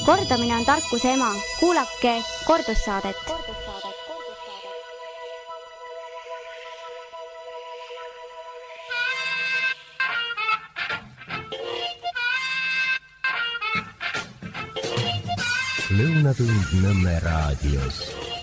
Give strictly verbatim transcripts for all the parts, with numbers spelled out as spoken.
Kordamine on tarkuse ema. Kuulake kordussaadet. Lõunatund Nõmme raadios.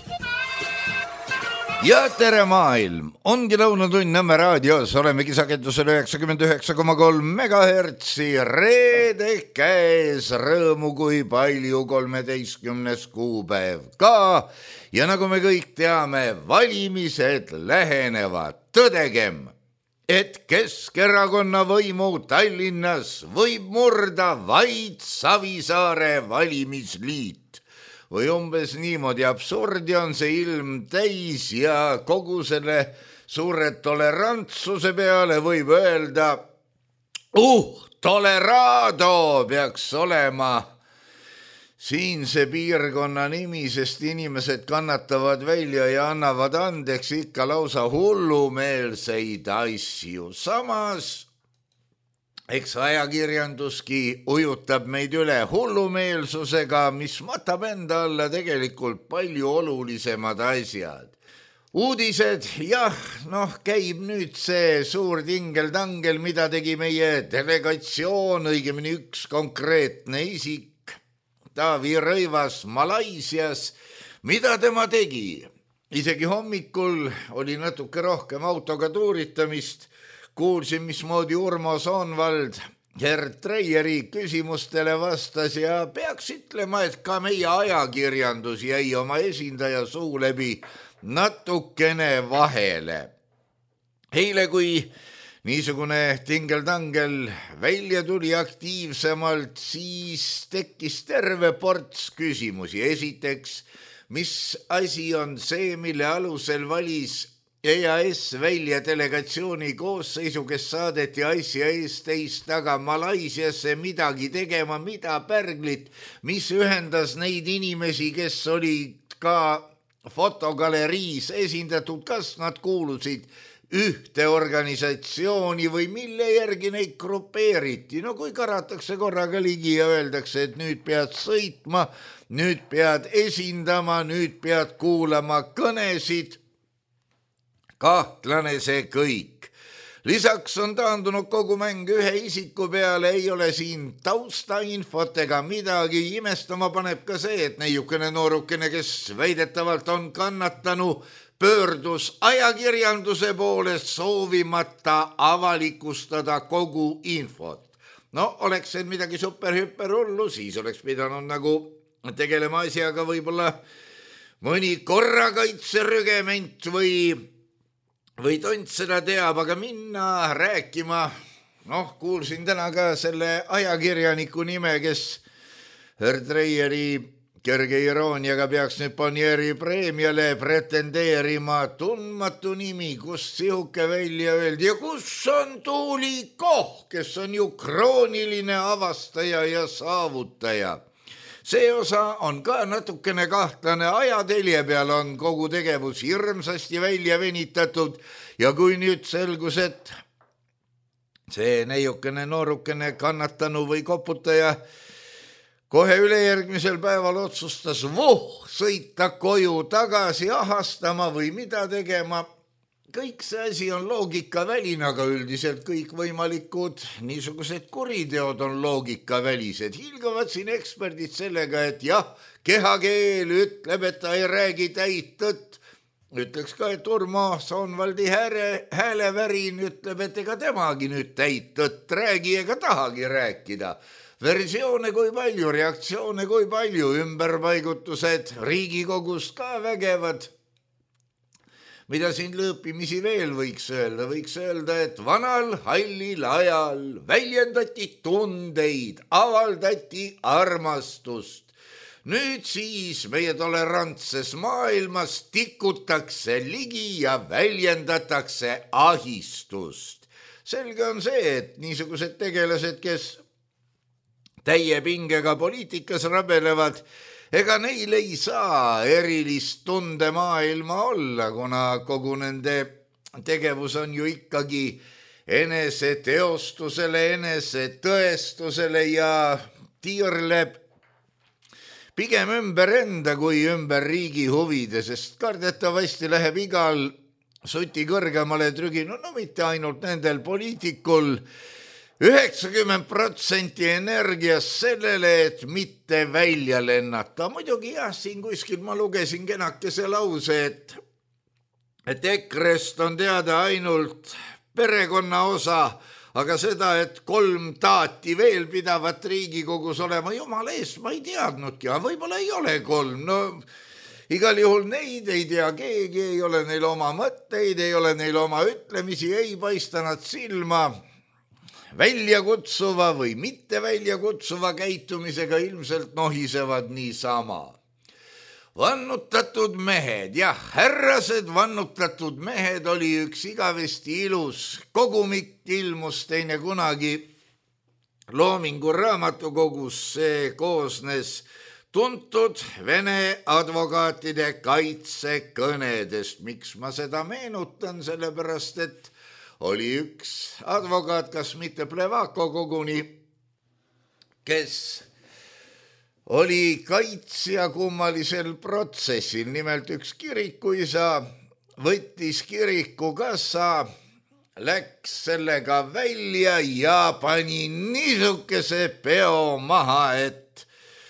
Ja tere maailm! Ongi Lõunatund Nõmme raadios. Olemegi sagedusel üheksakümmend üheksa koma kolm megahertsi. Reede käes, rõõmu kui palju, kolmeteistkümnes kuupäev ka. Ja nagu me kõik teame, valimised lähenevad. Tõdegem, et Keskerakonna võimu Tallinnas võib murda vaid Savisaare valimisliit. Või umbes niimoodi absurdi on see ilm täis ja kogu selle suure tolerantsuse peale võib öelda, uh, tolerado peaks olema siinse piirkonna nimi, sest inimesed kannatavad välja ja annavad andeks ikka lausa hullumeelseid asju. Samas eks ajakirjanduski ujutab meid üle hullumeelsusega, mis matab enda alla tegelikult palju olulisemad asjad. Uudised, jah, noh, käib nüüd see suur tingeltangel, mida tegi meie delegatsioon, õigemini üks konkreetne isik, Taavi Rõivas Malaisias. Mida tema tegi? Isegi hommikul oli natuke rohkem autoga tuuritamist. Kuulsin, mismoodi Urmo Soonvald Gerd Treieri küsimustele vastas ja peaks ütlema, et ka meie ajakirjandus jäi oma esindaja suu läbi natukene vahele. Eile, kui niisugune tingeltangel välja tuli aktiivsemalt, siis tekkis terve ports küsimusi. Esiteks, mis asi on see, mille alusel valis E A S välja delegatsiooni koosseisu, kes saadeti asja eest teist taga Malaisiasse midagi tegema, mida pärglit, mis ühendas neid inimesi, kes olid ka fotogaleriis esindatud, kas nad kuulusid ühte organisatsiooni või mille järgi neid grupeeriti. No kui karatakse korraga ligi ja öeldakse, et nüüd pead sõitma, nüüd pead esindama, nüüd pead kuulama kõnesid, kahtlane see kõik. Lisaks on taandunud kogu mäng ühe isiku peale, ei ole siin taustainfot ega midagi. Imestama paneb ka see, et neiukene noorukene, kes väidetavalt on kannatanu, pöördus ajakirjanduse poole soovimata avalikustada kogu infot. No oleks see midagi superhüper hullu, siis oleks pidanud nagu tegelema asjaga võib-olla mõni korrakaitserügement või või tont seda teab, aga minna rääkima, noh, kuulsin täna ka selle ajakirjaniku nime, kes Gerd Treieri kerge irooniaga peaks nüüd Bonnieri preemiale pretendeerima. Tundmatu nimi, kus sihuke välja öeldi ja kus on Tuuli Koh, kes on ju krooniline avastaja ja saavutaja. See osa on ka natukene kahtlane, ajatelje peal on kogu tegevus hirmsasti välja venitatud ja kui nüüd selgus, et see neiukene noorukene kannatanu või koputaja kohe ülejärgmisel päeval otsustas voh, sõita koju tagasi ahastama või mida tegema. Kõik see asi on loogikaväline, aga üldiselt kõik võimalikud niisugused kuriteod on loogikavälised. Hilgavad siin eksperdid sellega, et jah, kehakeel ütleb, et ta ei räägi täit tõtt. Ütleks ka, et Urmo Soonvaldi häälevärin ütleb, et ega temagi nüüd täit tõtt räägi ega tahagi rääkida. Versioone kui palju, reaktsioone kui palju, ümberpaigutused Riigikogust ka vägevad. Mida siin lõõpimisi veel võiks öelda? Võiks öelda, et vanal hallil ajal väljendati tundeid, avaldati armastust. Nüüd siis meie tolerantses maailmas tikutakse ligi ja väljendatakse ahistust. Selge on see, et niisugused tegelased, kes täie pingega poliitikas rabelevad, ega neil ei saa erilist tundemaailma olla, kuna kogu nende tegevus on ju ikkagi eneseteostusele, enesetõestusele ja tiirleb pigem ümber enda kui ümber riigi huvide, sest kardetavasti läheb igal suti kõrgemale trüginu, no mitte ainult nendel poliitikul, üheksakümmend protsenti energiast sellele, et mitte välja lennata. Muidugi jah, siin kuskil ma lugesin kenakese lause, et, et EKRE-st on teada ainult perekonna osa, aga seda, et kolm taati veel pidavat Riigikogus olema, jumala eest, ma ei teadnudki, aga võib-olla ei ole kolm. No igal juhul neid ei tea keegi, ei ole neil oma mõtteid, ei ole neil oma ütlemisi, ei paista nad silma väljakutsuva või mitte väljakutsuva käitumisega, ilmselt nohisevad niisama. Vannutatud mehed, jah, härrased vannutatud mehed oli üks igavesti ilus kogumik, ilmus teine kunagi Loomingu raamatukogus, see koosnes tuntud vene advokaatide kaitsekõnedest. Miks ma seda meenutan, sellepärast et oli üks advokaat, kas mitte Plevako koguni, kes oli kaitsja kummalisel protsessil. Nimelt üks kirikuisa võttis kirikukassa, läks sellega välja ja pani niisugese peo maha, et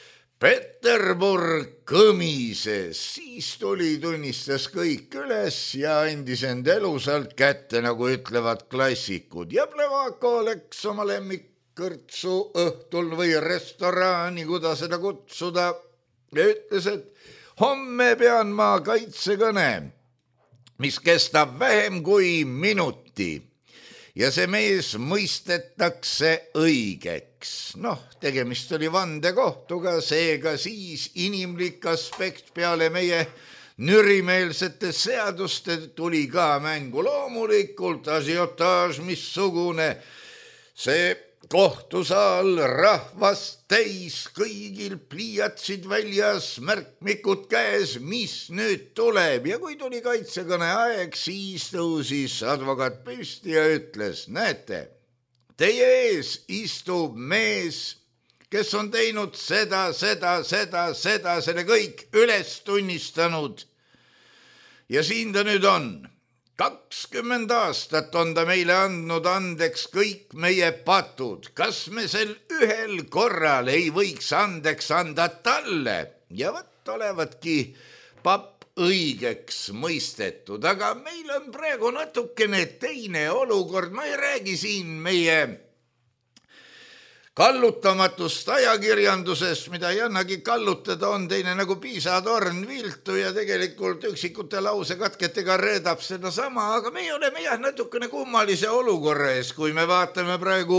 Peterburg kõmises. Siis tuli, tunnistas kõik üles ja andis end elusalt kätte, nagu ütlevad klassikud. Ja Plevako läks oma lemmik kõrtsu õhtul või restoraani, kuda seda kutsuda, ja ütles, et homme pean ma kaitsekõne, mis kestab vähem kui minuti ja see mees mõistetakse õigeks. Noh, tegemist oli vandekohtuga, seega siis inimlik aspekt peale meie nürimeelsete seaduste tuli ka mängu. Loomulikult asiotaaž missugune, see kohtusaal rahvast täis, kõigil pliiatsid väljas, märkmikud käes, mis nüüd tuleb. Ja kui tuli kaitsekõne aeg, siis tõusis advokaat püsti ja ütles, näete, teie ees istub mees, kes on teinud seda, seda, seda, seda, selle kõik üles tunnistanud. Ja siin ta nüüd on. kakskümmend aastat on ta meile andnud andeks kõik meie patud. Kas me sel ühel korral ei võiks andeks anda talle? Ja võt olevatki papp õigeks mõistetud, aga meil on praegu natukene teine olukord. Ma ei räägi siin meie kallutamatust ajakirjandusest, mida ei annagi kallutada, on teine nagu piisatorn viltu ja tegelikult üksikute lausekatketega reedab seda sama, aga me oleme jah natukene kummalise olukorra ees, kui me vaatame praegu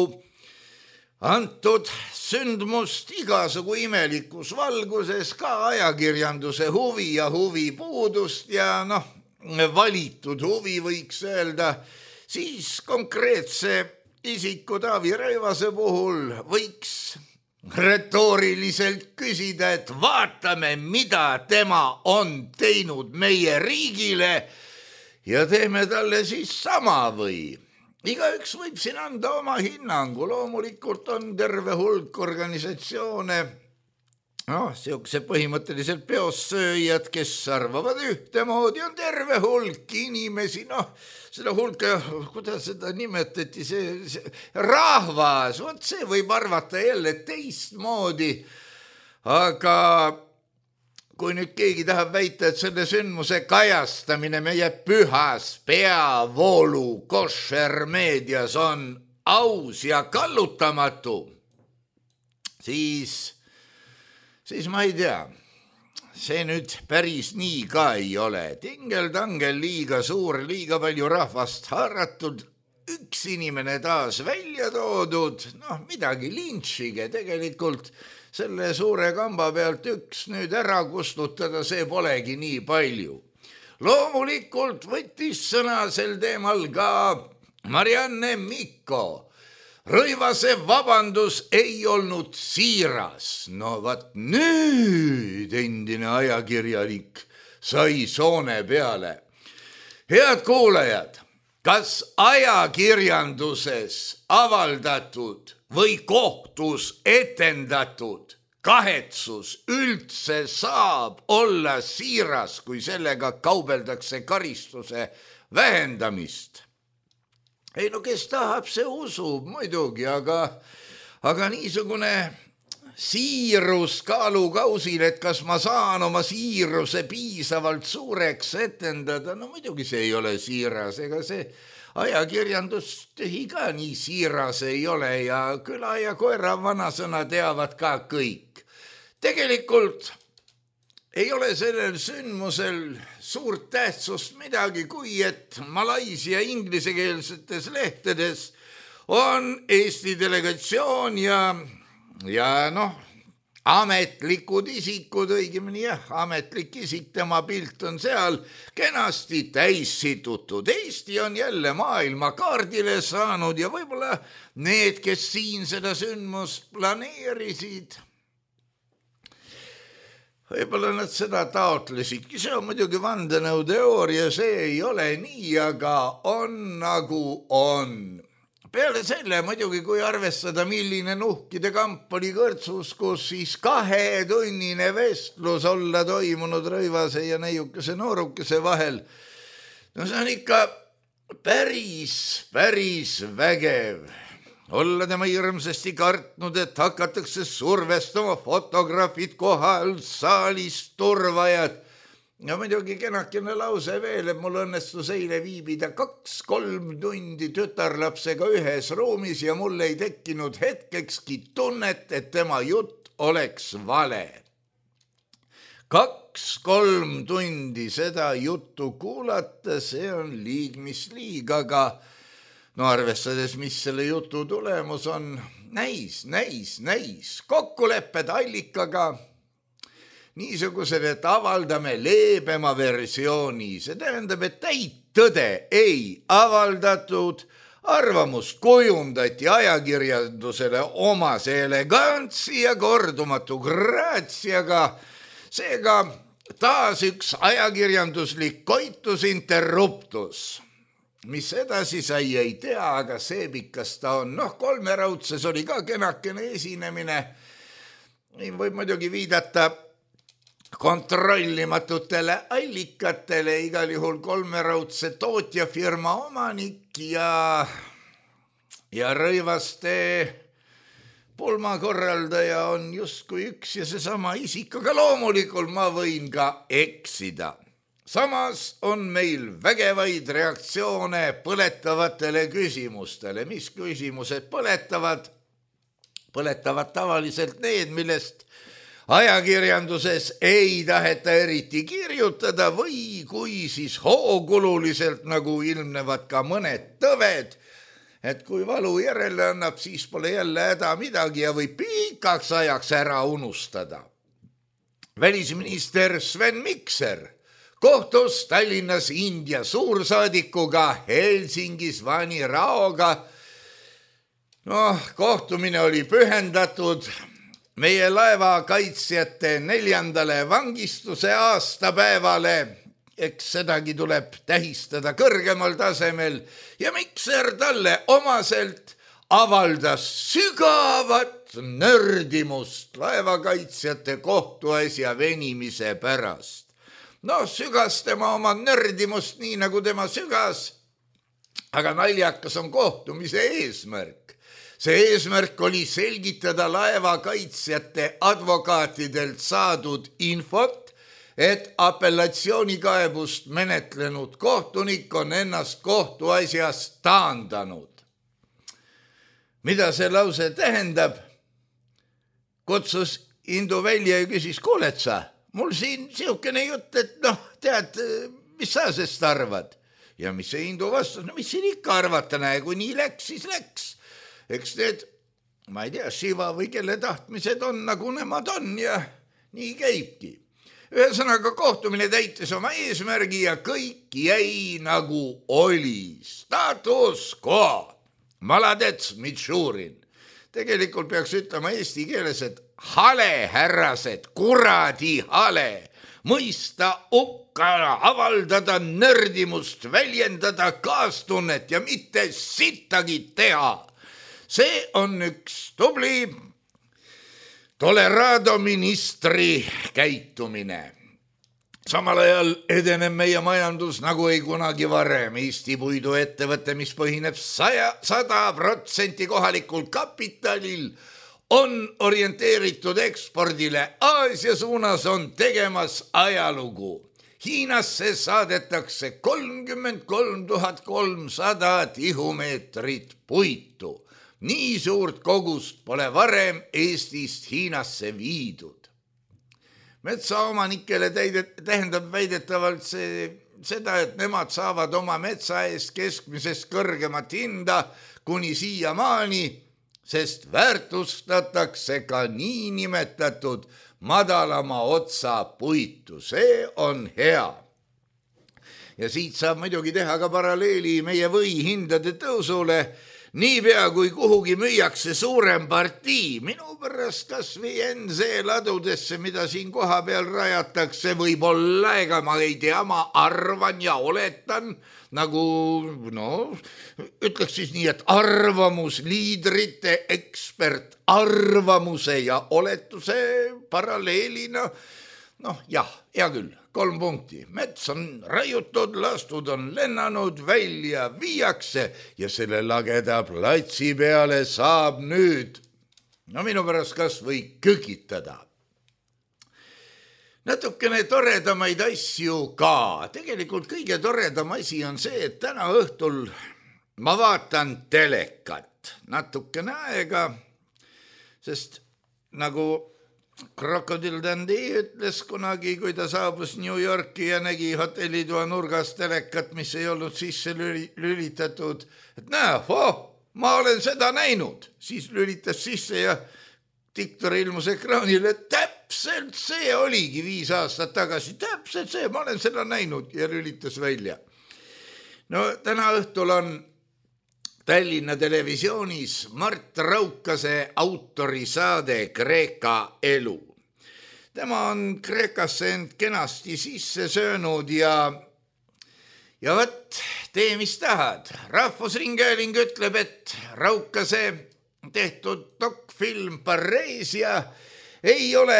antud sündmust igasugu imelikus valguses, ka ajakirjanduse huvi ja huvi puudust ja noh, valitud huvi võiks öelda, siis konkreetse isiku Taavi Rõivase puhul võiks retooriliselt küsida, et vaatame, mida tema on teinud meie riigile ja teeme talle siis sama või. Igaüks võib siin anda oma hinnangu, loomulikult on terve hulk organisatsioone, noh, siukse põhimõtteliselt peossööjad, kes arvavad ühtemoodi, on terve hulk inimesi, noh, seda hulka, kuidas seda nimetati, see, see rahvas, vot see võib arvata jälle teistmoodi, aga kui nüüd keegi tahab väita, et selle sündmuse kajastamine meie pühas peavoolu koššermeedias on aus ja kallutamatu, siis siis ma ei tea, see nüüd päris nii ka ei ole. Tingel-tangel liiga suur, liiga palju rahvast haaratud, üks inimene taas välja toodud, noh midagi lintšige tegelikult selle suure kamba pealt üks nüüd ära kustutada, see polegi nii palju. Loomulikult võttis sõna sel teemal ka Marianne Mikko. Rõivase vabandus ei olnud siiras. No vaat nüüd endine ajakirjanik sai soone peale. Head kuulajad, kas ajakirjanduses avaldatud või kohtus etendatud kahetsus üldse saab olla siiras, kui sellega kaubeldakse karistuse vähendamist? Ei no kes tahab, see usub muidugi, aga, aga niisugune siirus kaalukausil, et kas ma saan oma siiruse piisavalt suureks etendada, no muidugi see ei ole siiras, ega see ajakirjandustühi ka nii siiras ei ole ja küla ja koera vanasõna teavad ka kõik. Tegelikult ei ole sellel sündmusel suurt tähtsust midagi, kui et Malaisia inglisekeelsetes lehtedes on Eesti delegatsioon ja, ja noh, ametlikud isikud, õigemini jah, ametlik isik, tema pilt on seal kenasti täis situtud. Eesti on jälle maailma kaardile saanud ja võib-olla need, kes siin seda sündmust planeerisid, võib-olla nad seda taotlesidki, see on muidugi vandenõuteooria, see ei ole nii, aga on nagu on. Peale selle muidugi, kui arvestada, milline nuhkide kamp oli Kõrtsus, kus siis kahetunnine vestlus olla toimunud Rõivase ja neiukese noorukese vahel, no see on ikka päris, päris vägev. Olla tema hirmsasti kartnud, et hakatakse survestama fotograafid kohal, saalis turvajad. Ja muidugi kenakene lause veel, et mul õnnestus eile viibida kaks-kolm tundi tütarlapsega ühes ruumis ja mul ei tekkinud hetkekski tunnet, et tema jutt oleks vale. Kaks-kolm tundi seda juttu kuulata, see on liig mis liig, aga no arvestades, mis selle jutu tulemus on, näis, näis, näis. Kokkulepped allikaga niisugused, et avaldame leebema versiooni. See tähendab, et täit tõde ei avaldatud, arvamus kujundati ajakirjandusele omase elegantsi ja kordumatu graatsiaga. Seega taas üks ajakirjanduslik koitus interruptus. Mis edasi sai, ei tea, aga seebikas ta on. Noh, kolmeraudses oli ka kenakene esinemine. Võib muidugi viidata kontrollimatutele allikatele, igal juhul kolmeraudse tootjafirma omanik ja, ja Rõivaste pulmakorraldaja on justkui üks ja seesama isik, aga loomulikult ma võin ka eksida. Samas on meil vägevaid reaktsioone põletavatele küsimustele. Mis küsimused põletavad? Põletavad tavaliselt need, millest ajakirjanduses ei taheta eriti kirjutada või kui siis hoogululiselt nagu ilmnevad ka mõned tõved, et kui valu järele annab, siis pole jälle häda midagi ja võib pikaks ajaks ära unustada. Välisminister Sven Mikser kohtus Tallinnas India suursaadikuga Helsingis Vani Raoga. Noh, kohtumine oli pühendatud meie laevakaitsjate neljandale vangistuse aastapäevale. Eks sedagi tuleb tähistada kõrgemal tasemel ja Mikser talle omaselt avaldas sügavat nördimust laevakaitsjate kohtuasja venimise pärast. No sügas tema oma nördimust nii nagu tema sügas, aga naljakas on kohtumise eesmärk. See eesmärk oli selgitada laevakaitsjate advokaatidelt saadud infot, et apellatsioonikaebust menetlenud kohtunik on ennast kohtuasjast taandanud. Mida see lause tähendab? Kutsus Indu välja ja küsis, kuuled sa? Mul siin siukene jutt, et noh, tead, mis sa sest arvad? Ja mis see Indu vastas, no mis siin ikka arvata, näe, kui nii läks, siis läks. Eks need, ma ei tea, Shiva või kelle tahtmised on nagu nemad on ja nii käibki. Ühesõnaga kohtumine täitis oma eesmärgi ja kõik jäi nagu oli. Status quo. Maladets Mitšurin. Tegelikult peaks ütlema eesti keeles, et hale härrased, kuradi hale, mõista ukkana, avaldada nördimust, väljendada kaastunnet ja mitte sittagi teha. See on üks tubli Tolerado ministri käitumine. Samal ajal edeneb meie majandus nagu ei kunagi varem. Eesti puiduettevõte, mis põhineb sada protsenti kohalikul kapitalil, on orienteeritud ekspordile. Aasia suunas on tegemas ajalugu. Hiinasse saadetakse kolmkümmend kolm tuhat kolmsada tihumeetrit puitu. Nii suurt kogust pole varem Eestist Hiinasse viidud. Metsaomanikele tähendab väidetavalt see, seda, et nemad saavad oma metsa eest keskmisest kõrgemat hinda kuni siiamaani, sest väärtustatakse ka niinimetatud madalama otsa puitu. See on hea. Ja siit saab muidugi teha ka paralleeli meie võihindade tõusule. Niipea kui kuhugi müüakse suurem partii, minu pärast kas või N Z ladudesse, mida siin koha peal rajatakse, võib olla, ega ma ei tea, ma arvan ja oletan, nagu, no, ütleks siis nii, et arvamusliidrite ekspert arvamuse ja oletuse paralleelina, noh, jah, hea küll. Kolm punkti. Mets on raiutud, lastud on lennanud, välja viiakse ja selle lageda platsi peale saab nüüd, no minu pärast kas või kökitada. Natukene toredamaid asju ka. Tegelikult kõige toredam asi on see, et täna õhtul ma vaatan telekat natukene aega, sest nagu Crocodile Dundee ütles kunagi, kui ta saabus New Yorki ja nägi hotellitoa nurgas telekat, mis ei olnud sisse lülitatud, et näe, oh, ma olen seda näinud. Siis lülitas sisse ja diktor ilmus ekraanile, täpselt see oligi viis aastat tagasi, täpselt see, ma olen seda näinud ja lülitas välja. No täna õhtul on Tallinna televisioonis Mart Raukase autorisaade Kreeka elu. Tema on Kreekasse end kenasti sisse söönud ja, ja võt, tee mis tahad. Rahvusringhääling ütleb, et Raukase tehtud dokfilm Pareesia ei ole,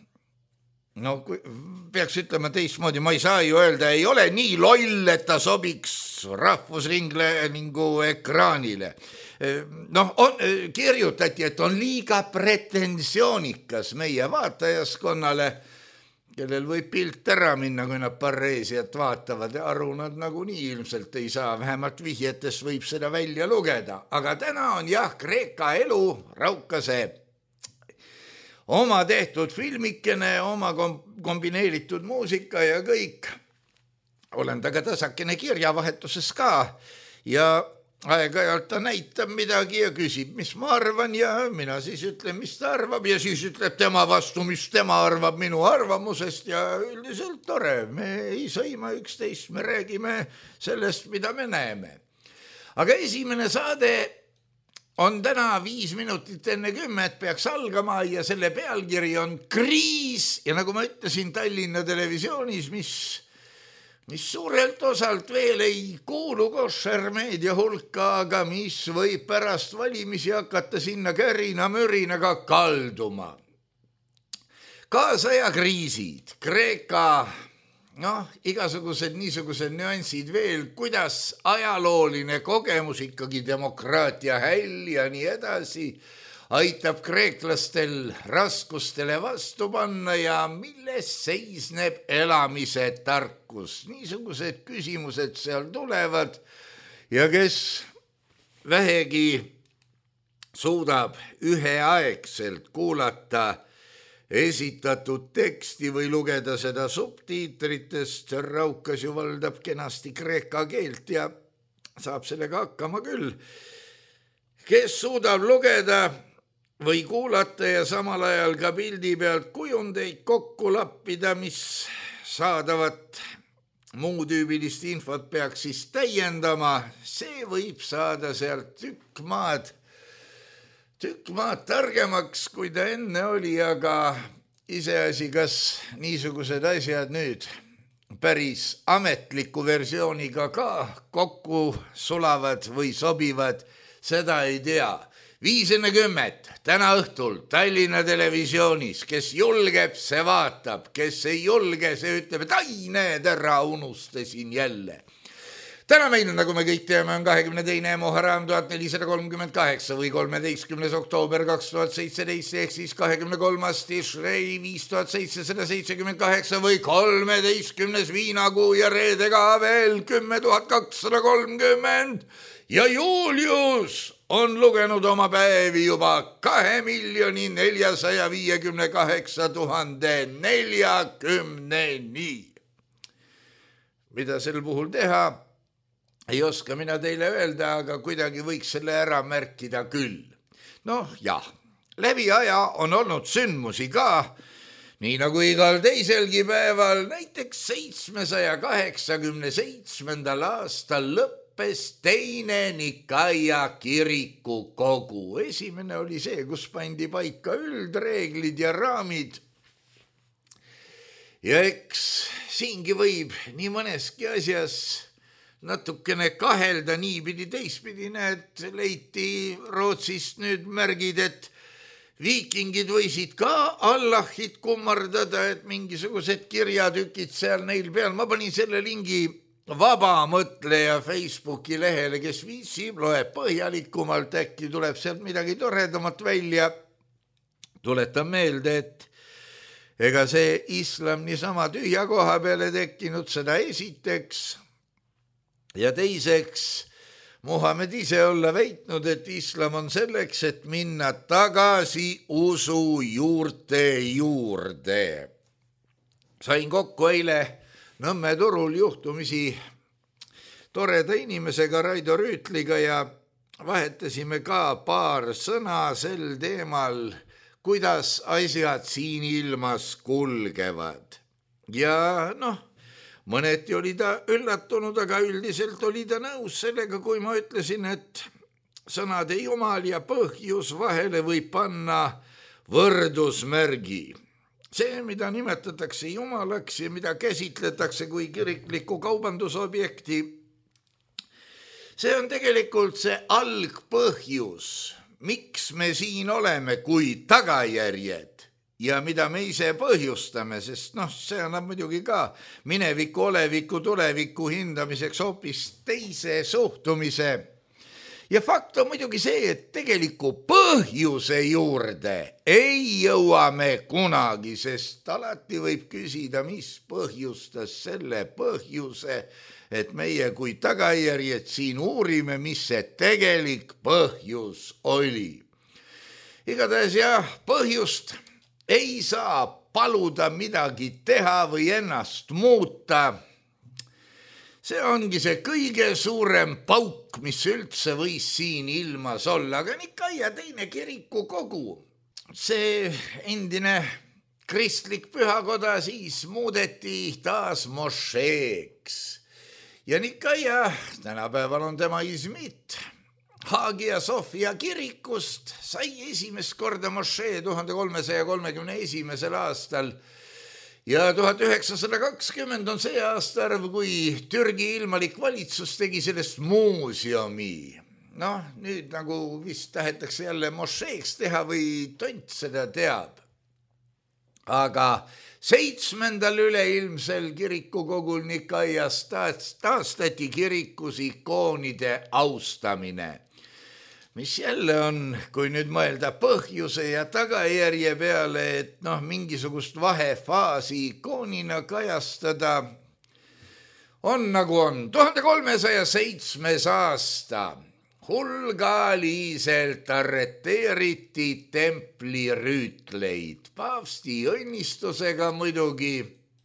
no peaks ütlema teistmoodi, ma ei saa ju öelda, ei ole nii loll, et ta sobiks Rahvusringhäälingu ekraanile. Noh, on, kirjutati, et on liiga pretensioonikas meie vaatajaskonnale, kellel võib pilt ära minna, kui nad Pareesiat vaatavad. Aru nad nagunii ilmselt ei saa, vähemalt vihjetes võib seda välja lugeda. Aga täna on jah, Kreeka elu, Raukase oma tehtud filmikene, oma kombineeritud muusika ja kõik. Olen taga tasakene kirjavahetuses ka ja aeg-ajalt ta näitab midagi ja küsib, mis ma arvan ja mina siis ütlen, mis ta arvab ja siis ütleb tema vastu, mis tema arvab minu arvamusest ja üldiselt tore. Me ei sõima üksteist, me räägime sellest, mida me näeme. Aga esimene saade on täna viis minutit enne kümmet peaks algama ja selle pealkiri on Kriis ja nagu ma ütlesin Tallinna televisioonis, mis, mis suurelt osalt veel ei kuulu koššermeedia hulka, aga mis võib pärast valimisi hakata sinna kärina mürinaga kalduma. Kaasaja kriisid, Kreeka, noh, igasugused niisugused nüansid veel, kuidas ajalooline kogemus ikkagi demokraatia häll ja nii edasi aitab kreeklastel raskustele vastu panna ja milles seisneb elamise tarkus. Niisugused küsimused seal tulevad ja kes vähegi suudab üheaegselt kuulata esitatud teksti või lugeda seda subtiitritest, Raukas ju valdab kenasti kreeka keelt ja saab sellega hakkama küll. Kes suudab lugeda või kuulata ja samal ajal ka pildi pealt kujundeid kokku lappida, mis saadavat muutüübilist infot peaks siis täiendama, see võib saada sealt tükk maad Tükk maad targemaks, kui ta enne oli, aga iseasi, kas niisugused asjad nüüd päris ametliku versiooniga ka kokku sulavad või sobivad, seda ei tea. viis enne kümmet, täna õhtul Tallinna Televisioonis, kes julgeb, see vaatab, kes ei julge, see ütleb, et ai, need ära unustasin jälle. Täna meil, nagu me kõik teame, on kahekümne teine Muharram tuhat nelisada kolmkümmend kaheksa või kolmeteistkümnes oktoober kaks tuhat seitseteist ehk siis kahekümne kolmas Tishrei viis tuhat seitsesada seitsekümmend kaheksa või kolmeteistkümnes viinakuu ja reede ka veel kümme tuhat kakssada kolmkümmend ja Julius on lugenud oma päevi juba kahe miljoni neljasaja viiekümne kaheksa tuhande neljakümneni. Mida sel puhul teha? Ei oska mina teile öelda, aga kuidagi võiks selle ära märkida küll. Noh, jah, läbi aja on olnud sündmusi ka, nii nagu igal teiselgi päeval, näiteks seitsmesaja kaheksakümne seitsmendal aastal lõppes teine Nikaia kiriku kogu. Esimene oli see, kus pandi paika üldreeglid ja raamid. Ja eks siingi võib nii mõneski asjas natukene kahelda niipidi teistpidi, näed, leiti Rootsist nüüd märgid, et viikingid võisid ka Allahit kummardada, et mingisugused kirjatükid seal neil peal. Ma panin selle lingi vabamõtleja Facebooki lehele, kes viitsib, loeb põhjalikumalt, äkki tuleb sealt midagi toredamat välja. Tuletan meelde, et ega see islam niisama tühja koha peale tekkinud, seda esiteks. Ja teiseks, Muhamed ise olla väitnud, et islam on selleks, et minna tagasi usu juurte juurde. Sain kokku eile Nõmme turul juhtumisi toreda inimesega Raido Rüütliga ja vahetasime ka paar sõna sel teemal, kuidas asjad siin ilmas kulgevad. Ja noh, mõneti oli ta üllatunud, aga üldiselt oli ta nõus sellega, kui ma ütlesin, et sõnade jumal ja põhjus vahele võib panna võrdusmärgi. See, mida nimetatakse jumalaks ja mida käsitletakse kui kirikliku kaubandusobjekti, see on tegelikult see algpõhjus, miks me siin oleme kui tagajärjed. Ja mida me ise põhjustame, sest noh, see annab muidugi ka mineviku, oleviku, tuleviku hindamiseks hoopis teise suhtumise. Ja fakt on muidugi see, et tegeliku põhjuse juurde ei jõua me kunagi, sest alati võib küsida, mis põhjustas selle põhjuse, et meie kui tagajärjed siin uurime, mis see tegelik põhjus oli. Igatahes jah, põhjust ei saa paluda midagi teha või ennast muuta. See ongi see kõige suurem pauk, mis üldse võis siin ilmas olla, aga Nikaia teine kiriku kogu. See endine kristlik pühakoda siis muudeti taas mošeeks. Ja Nikaia, tänapäeval on tema izmit, Hagia Sophia kirikust sai esimest korda mošee tuhande kolmesaja kolmekümne esimesel aastal ja tuhat üheksasada kakskümmend on see aastaarv, kui Türgi ilmalik valitsus tegi sellest muuseumi. Noh, nüüd nagu vist tahetakse jälle mošeeks teha või tont seda teab. Aga seitsmendal üleilmsel kirikukogul Nikaias taastati kirikus ikoonide austamine, mis jälle on, kui nüüd mõelda põhjuse ja tagajärje peale, et noh, mingisugust vahefaasi ikoonina kajastada, on nagu on. tuhande kolmesaja seitsmes aasta hulgaliselt arreteeriti templirüütleid, paavsti õnnistusega muidugi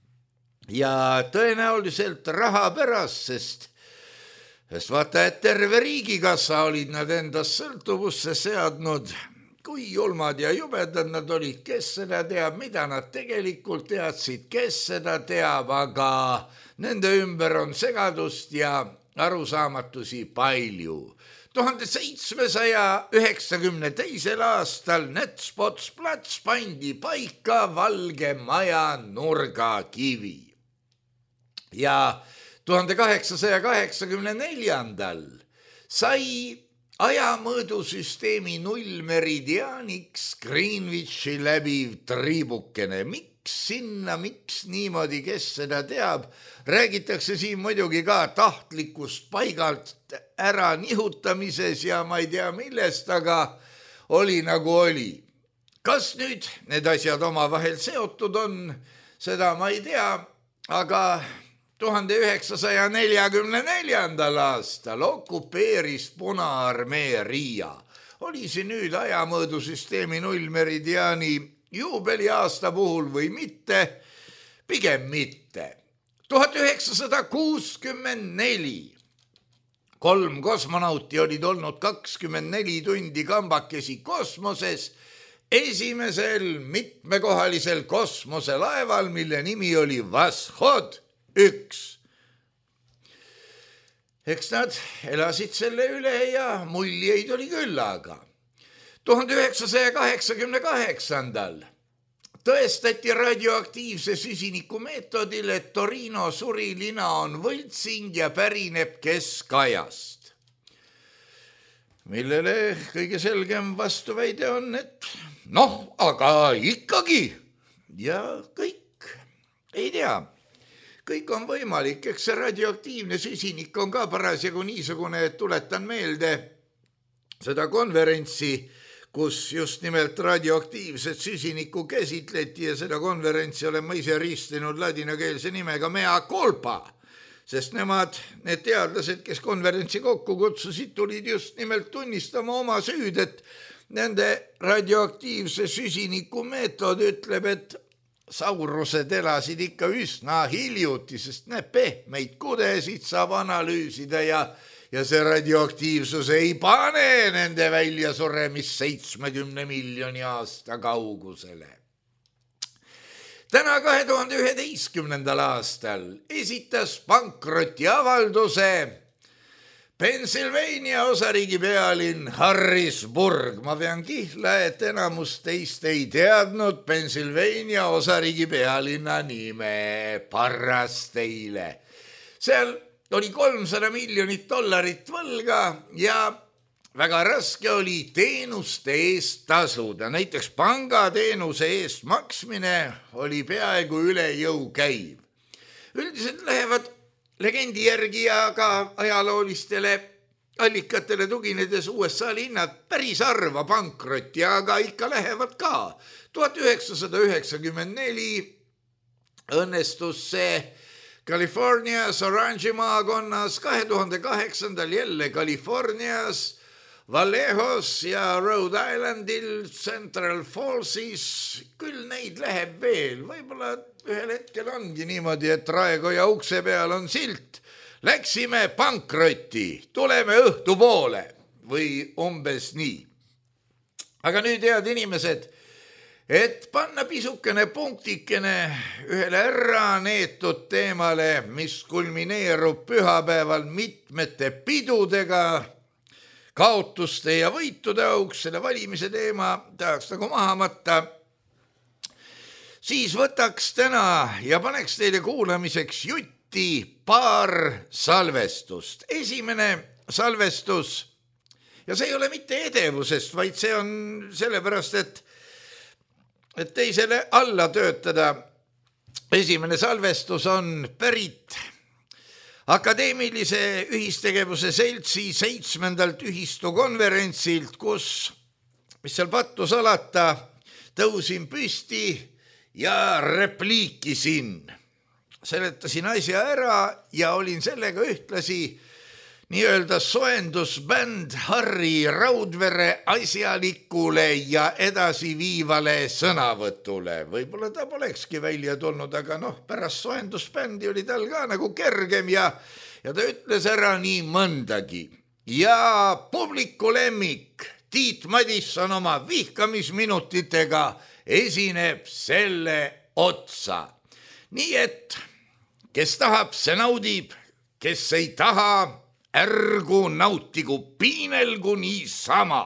ja tõenäoliselt raha pärast, sest Sest vaata, et terve riigikassa olid nad endast sõltuvusse seadnud, kui julmad ja jubedad nad olid, kes seda teab, mida nad tegelikult teadsid, kes seda teab, aga nende ümber on segadust ja arusaamatusi palju. tuhande seitsmesaja üheksakümne teisel aastal Netspots-plats pandi paika Valge Maja nurgakivi ja tuhande kaheksasaja kaheksakümne neljandal sai ajamõõdusüsteemi nullmeridiaaniks Greenwichi läbiv triibukene. Miks sinna, miks niimoodi, kes seda teab? Räägitakse siin muidugi ka tahtlikust paigalt ära nihutamises ja ma ei tea millest, aga oli nagu oli. Kas nüüd need asjad omavahel seotud on, seda ma ei tea, aga tuhande üheksasaja neljakümne neljandal aastal okupeeris Punaarmee Riia. Oli see nüüd ajamõõdusüsteemi nullmeridiaani juubeli aasta puhul või mitte? Pigem mitte. tuhat üheksasada kuuskümmend neli. Kolm kosmonauti olid olnud kakskümmend neli tundi kambakesi kosmoses, esimesel mitmekohalisel kosmoselaeval, mille nimi oli Vashod üks. Eks nad elasid selle üle ja muljeid oli küllaga. tuhande üheksasaja kaheksakümne kaheksandal tõestati radioaktiivse süsiniku meetodil, et Torino surilina on võltsing ja pärineb Keskajast. Millele kõige selgem vastuväide on, et noh, aga ikkagi. Ja kõik, ei tea, kõik on võimalik, eks see radioaktiivne süsinik on ka parasjagu niisugune, et tuletan meelde seda konverentsi, kus just nimelt radioaktiivset süsinikku käsitleti ja seda konverentsi olen ma ise ristinud ladinakeelse nimega mea culpa, sest nemad, need teadlased, kes konverentsi kokku kutsusid, tulid just nimelt tunnistama oma süüd, et nende radioaktiivse süsiniku meetod ütleb, et saurused elasid ikka üsna hiljuti, sest need pehmeid kudesid saab analüüsida ja ja see radioaktiivsus ei pane nende väljasuremist seitsmekümne miljoni aasta kaugusele. Täna kahe tuhande üheteistkümnendal aastal esitas pankrotiavalduse Pennsylvania osariigi pealinn Harrisburg. Ma pean kihla, et enamus teist ei teadnud Pennsylvania osariigi pealinna nime. Parras teile. Seal oli kolmsada miljonit dollarit võlga ja väga raske oli teenuste eest tasuda. Näiteks pangateenuse eest maksmine oli peaaegu üle jõu käiv. Üldiselt lähevad legendi järgi ja ka ajaloolistele allikatele tuginedes U S A linnad päris harva pankrotti, aga ikka lähevad ka. tuhat üheksasada üheksakümmend neli õnnestus see Californias Orange'i maakonnas, kahe tuhande kaheksandal jälle Californias, Vallejos ja Rhode Islandil, Central Fallsis, küll neid läheb veel. Võib-olla ühel hetkel ongi niimoodi, et Raekoja ukse peal on silt. Läksime pankrotti, tuleme õhtu poole või umbes nii. Aga nüüd head inimesed, et panna pisukene punktikene ühele ära neetud teemale, mis kulmineerub pühapäeval mitmete pidudega, kaotuste ja võitude auks, selle valimise teema tahaks nagu maha matta, siis võtaks täna ja paneks teile kuulamiseks jutti paar salvestust. Esimene salvestus, ja see ei ole mitte edevusest, vaid see on sellepärast, et et teisele alla töötada. Esimene salvestus on pärit Akadeemilise ühistegevuse seltsi seitsmendalt ühistukonverentsilt, kus, mis seal pattu salata, tõusin püsti ja repliikisin. Seletasin asja ära ja olin sellega ühtlasi nii-öelda soendusbänd Harri Raudvere asjalikule ja edasiviivale sõnavõtule. Võib-olla ta polekski välja tulnud, aga noh, pärast soendusbändi oli tal ka nagu kergem ja, ja ta ütles ära nii mõndagi. Ja publiku lemmik Tiit Madisson oma vihkamisminutitega esineb selle otsa. Nii et, kes tahab, see naudib, kes ei taha, ärgu nautigu, piinelgu niisama.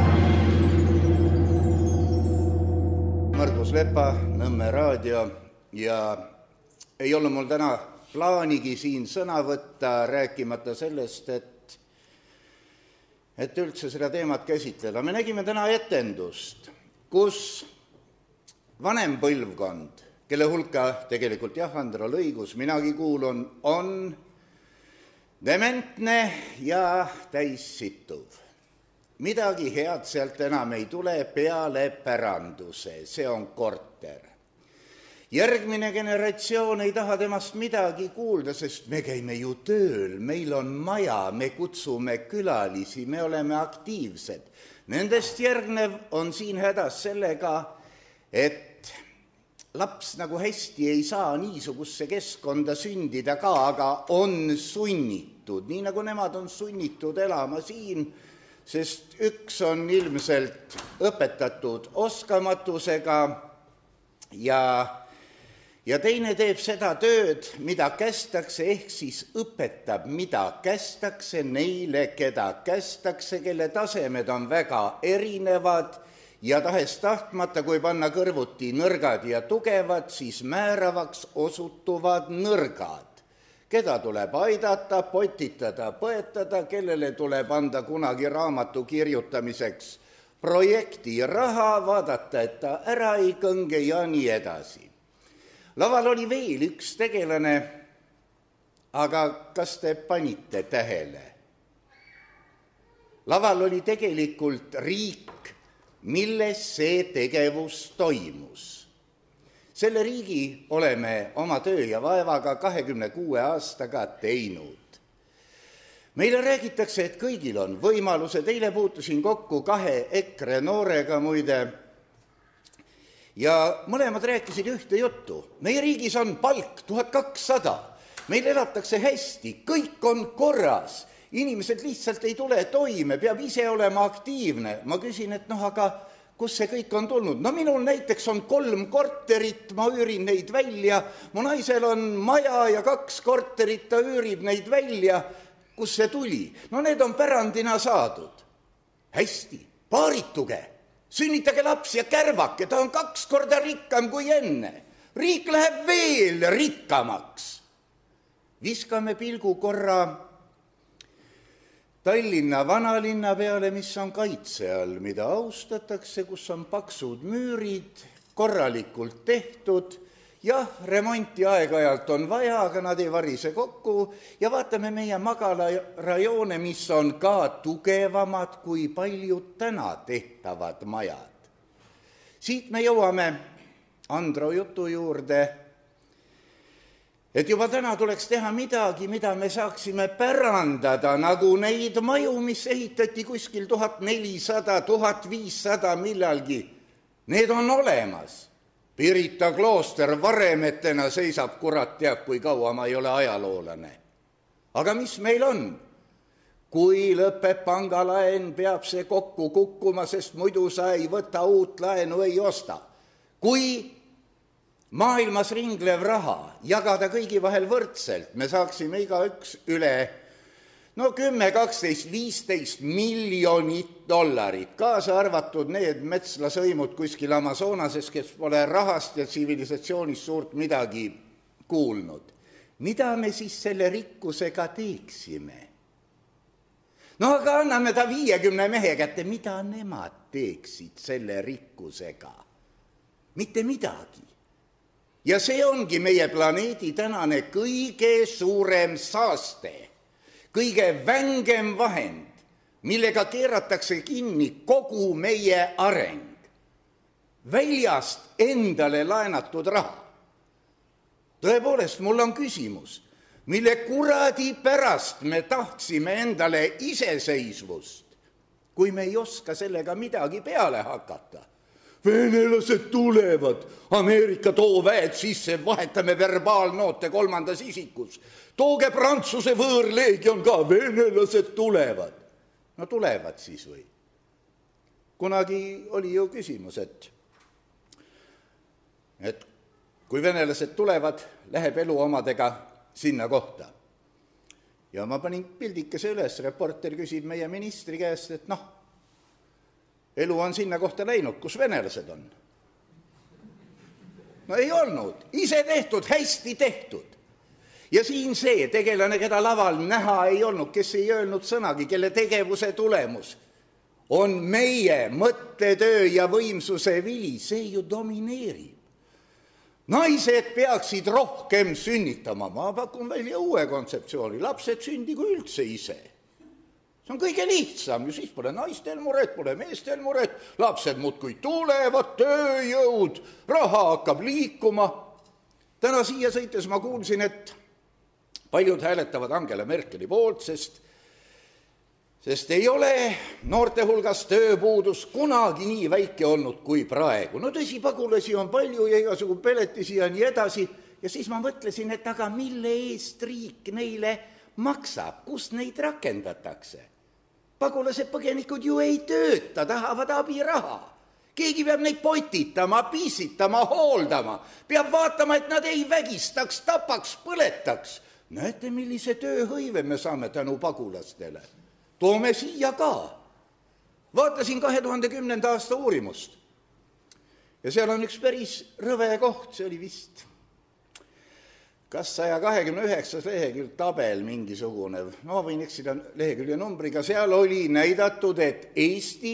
Margus Lepa, Nõmme raadio, ja ei ole mul täna plaanigi siin sõna võtta, rääkimata sellest, et et üldse seda teemat käsitleda. Me nägime täna etendust, kus vanem põlvkond, kelle hulka tegelikult jah, Androl õigus, minagi kuulun, on dementne ja täissituv. Midagi head sealt enam ei tule peale päranduse, see on korter. Järgmine generatsioon ei taha temast midagi kuulda, sest me käime ju tööl, meil on maja, me kutsume külalisi, me oleme aktiivsed. Nendest järgnev on siin hädas sellega, et laps nagu hästi ei saa niisugusse keskkonda sündida ka, aga on sunnitud, nii nagu nemad on sunnitud elama siin, sest üks on ilmselt õpetatud oskamatusega ja Ja teine teeb seda tööd, mida kästakse, ehk siis õpetab, mida kästakse neile, keda kästakse, kelle tasemed on väga erinevad ja tahes tahtmata, kui panna kõrvuti nõrgad ja tugevad, siis määravaks osutuvad nõrgad, keda tuleb aidata, potitada, põetada, kellele tuleb anda kunagi raamatu kirjutamiseks projekti raha, vaadata, et ta ära ei kõnge ja nii edasi. Laval oli veel üks tegelane, aga kas te panite tähele? Laval oli tegelikult riik, milles see tegevus toimus. Selle riigi oleme oma töö ja vaevaga kahekümne kuue aastaga teinud. Meile räägitakse, et kõigil on võimalused, eile puutusin kokku kahe EKRE noorega muide, ja mõlemad rääkisid ühte juttu. Meie riigis on palk tuhat kakssada, meil elatakse hästi, kõik on korras, inimesed lihtsalt ei tule toime, peab ise olema aktiivne. Ma küsin, et noh, aga kus see kõik on tulnud? No minul näiteks on kolm korterit, ma üürin neid välja, mu naisel on maja ja kaks korterit, ta üürib neid välja. Kus see tuli? No need on pärandina saadud. Hästi, paarituge. Sünnitage laps ja kärvake, ta on kaks korda rikkam kui enne. Riik läheb veel rikkamaks. Viskame pilgu korra Tallinna vanalinna peale, mis on kaitse all, mida austatakse, kus on paksud müürid, korralikult tehtud. Jah, remonti aeg-ajalt on vaja, aga nad ei varise kokku. Ja vaatame meie magalarajoone, mis on ka tugevamad kui paljud täna tehtavad majad. Siit me jõuame Andro jutu juurde, et juba täna tuleks teha midagi, mida me saaksime pärandada, nagu neid maju, mis ehitati kuskil tuhat nelisada, tuhat viissada millalgi. Need on olemas. Pirita klooster varemetena seisab, kurat teab, kui kaua ma ei ole ajaloolane. Aga mis meil on? Kui lõpeb pangalaen, peab see kokku kukkuma, sest muidu sa ei võta uut laenu, ei osta. Kui maailmas ringlev raha jagada kõigi vahel võrdselt, me saaksime igaüks üle no kümme, kaksteist, viisteist miljonit dollarit, kaasa arvatud need metslasõimud kuskil Amazonases, kes pole rahast ja tsivilisatsioonist suurt midagi kuulnud. Mida me siis selle rikkusega teeksime? No aga anname ta viiekümne mehe kätte, mida nemad teeksid selle rikkusega? Mitte midagi. Ja see ongi meie planeedi tänane kõige suurem saaste. Kõige vängem vahend, millega keeratakse kinni kogu meie areng. Väljast endale laenatud raha. Tõepoolest, mul on küsimus, mille kuradi pärast me tahtsime endale iseseisvust, kui me ei oska sellega midagi peale hakata. Venelased tulevad, Ameerika too väed sisse, vahetame verbaalnoote kolmandas isikus. Tooge Prantsuse võõrleegion ka, venelased tulevad. No tulevad siis või? Kunagi oli ju küsimus, et, et kui venelased tulevad, läheb elu omadega sinna kohta. Ja ma panin pildikese üles, reporter küsib meie ministri käest, et noh, elu on sinna kohta läinud, kus venelased on. No ei olnud, ise tehtud, hästi tehtud. ja siin see tegelane, keda laval näha ei olnud, kes ei öelnud sõnagi, kelle tegevuse tulemus on meie mõttetöö ja võimsuse vili, see ju domineerib. Naised peaksid rohkem sünnitama, ma pakun välja uue kontseptsiooni, lapsed sündigu üldse ise. See on kõige lihtsam, ju siis pole naistel muret, pole meestel muret, lapsed muudkui tulevad, tööjõud, raha hakkab liikuma. Täna siia sõites ma kuulsin, et paljud hääletavad Angela Merkeli poolt, sest, sest ei ole noorte hulgas tööpuudus kunagi nii väike olnud kui praegu. No tõsi, pagulasi on palju ja igasugu peletisi ja nii edasi. Ja siis ma mõtlesin, et aga mille eest riik neile maksab, kus neid rakendatakse? Pagulased põgenikud ju ei tööta, tahavad abiraha. Keegi peab neid potitama, piisitama, hooldama. Peab vaatama, et nad ei vägistaks, tapaks, põletaks. Näete, millise tööhõive me saame tänu pagulastele. Toome siia ka. Vaatasin kahe tuhande kümnenda aasta uurimust. Ja seal on üks päris rõve koht, see oli vist kas saja kahekümne üheksas lehekülg tabel mingisugune, no võin eksida lehekülje numbriga, seal oli näidatud, et Eesti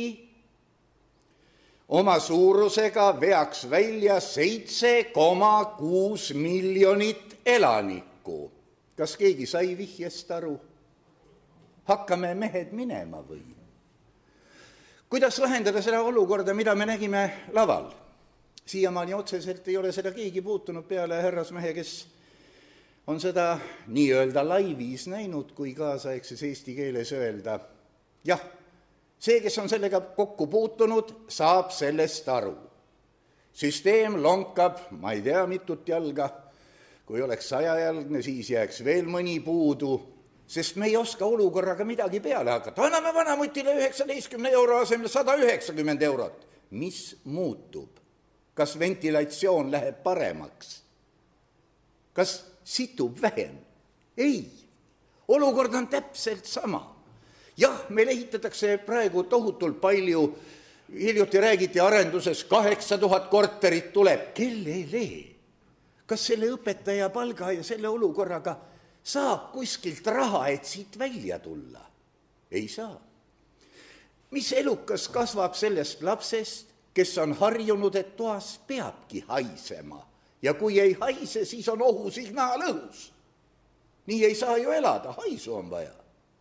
oma suurusega veaks välja seitse koma kuus miljonit elanikku. Kas keegi sai vihjest aru? Hakkame mehed minema või? Kuidas lahendada seda olukorda, mida me nägime laval? Siiamaani otseselt ei ole seda keegi puutunud peale härrasmehe, kes on seda nii-öelda laivis näinud, kui kaasaegses eesti keeles öelda. Jah, see, kes on sellega kokku puutunud, saab sellest aru. Süsteem lonkab, ma ei tea, mitut jalga. Kui oleks sajajalgne, siis jääks veel mõni puudu, sest me ei oska olukorraga midagi peale hakata. Anname vanamutile üheksateistkümne euro asemel sada üheksakümmend eurot. Mis muutub? Kas ventilatsioon läheb paremaks? Kas situb vähem? Ei. Olukord on täpselt sama. Jah, meil ehitatakse praegu tohutult palju, hiljuti räägiti arenduses kaheksa tuhat korterit tuleb. Kellele? Kas selle õpetaja palga ja selle olukorraga saab kuskilt raha, et siit välja tulla? Ei saa. Mis elukas kasvab sellest lapsest, kes on harjunud, et toas peabki haisema? Ja kui ei haise, siis on ohusignaal õhus. Nii ei saa ju elada, haisu on vaja.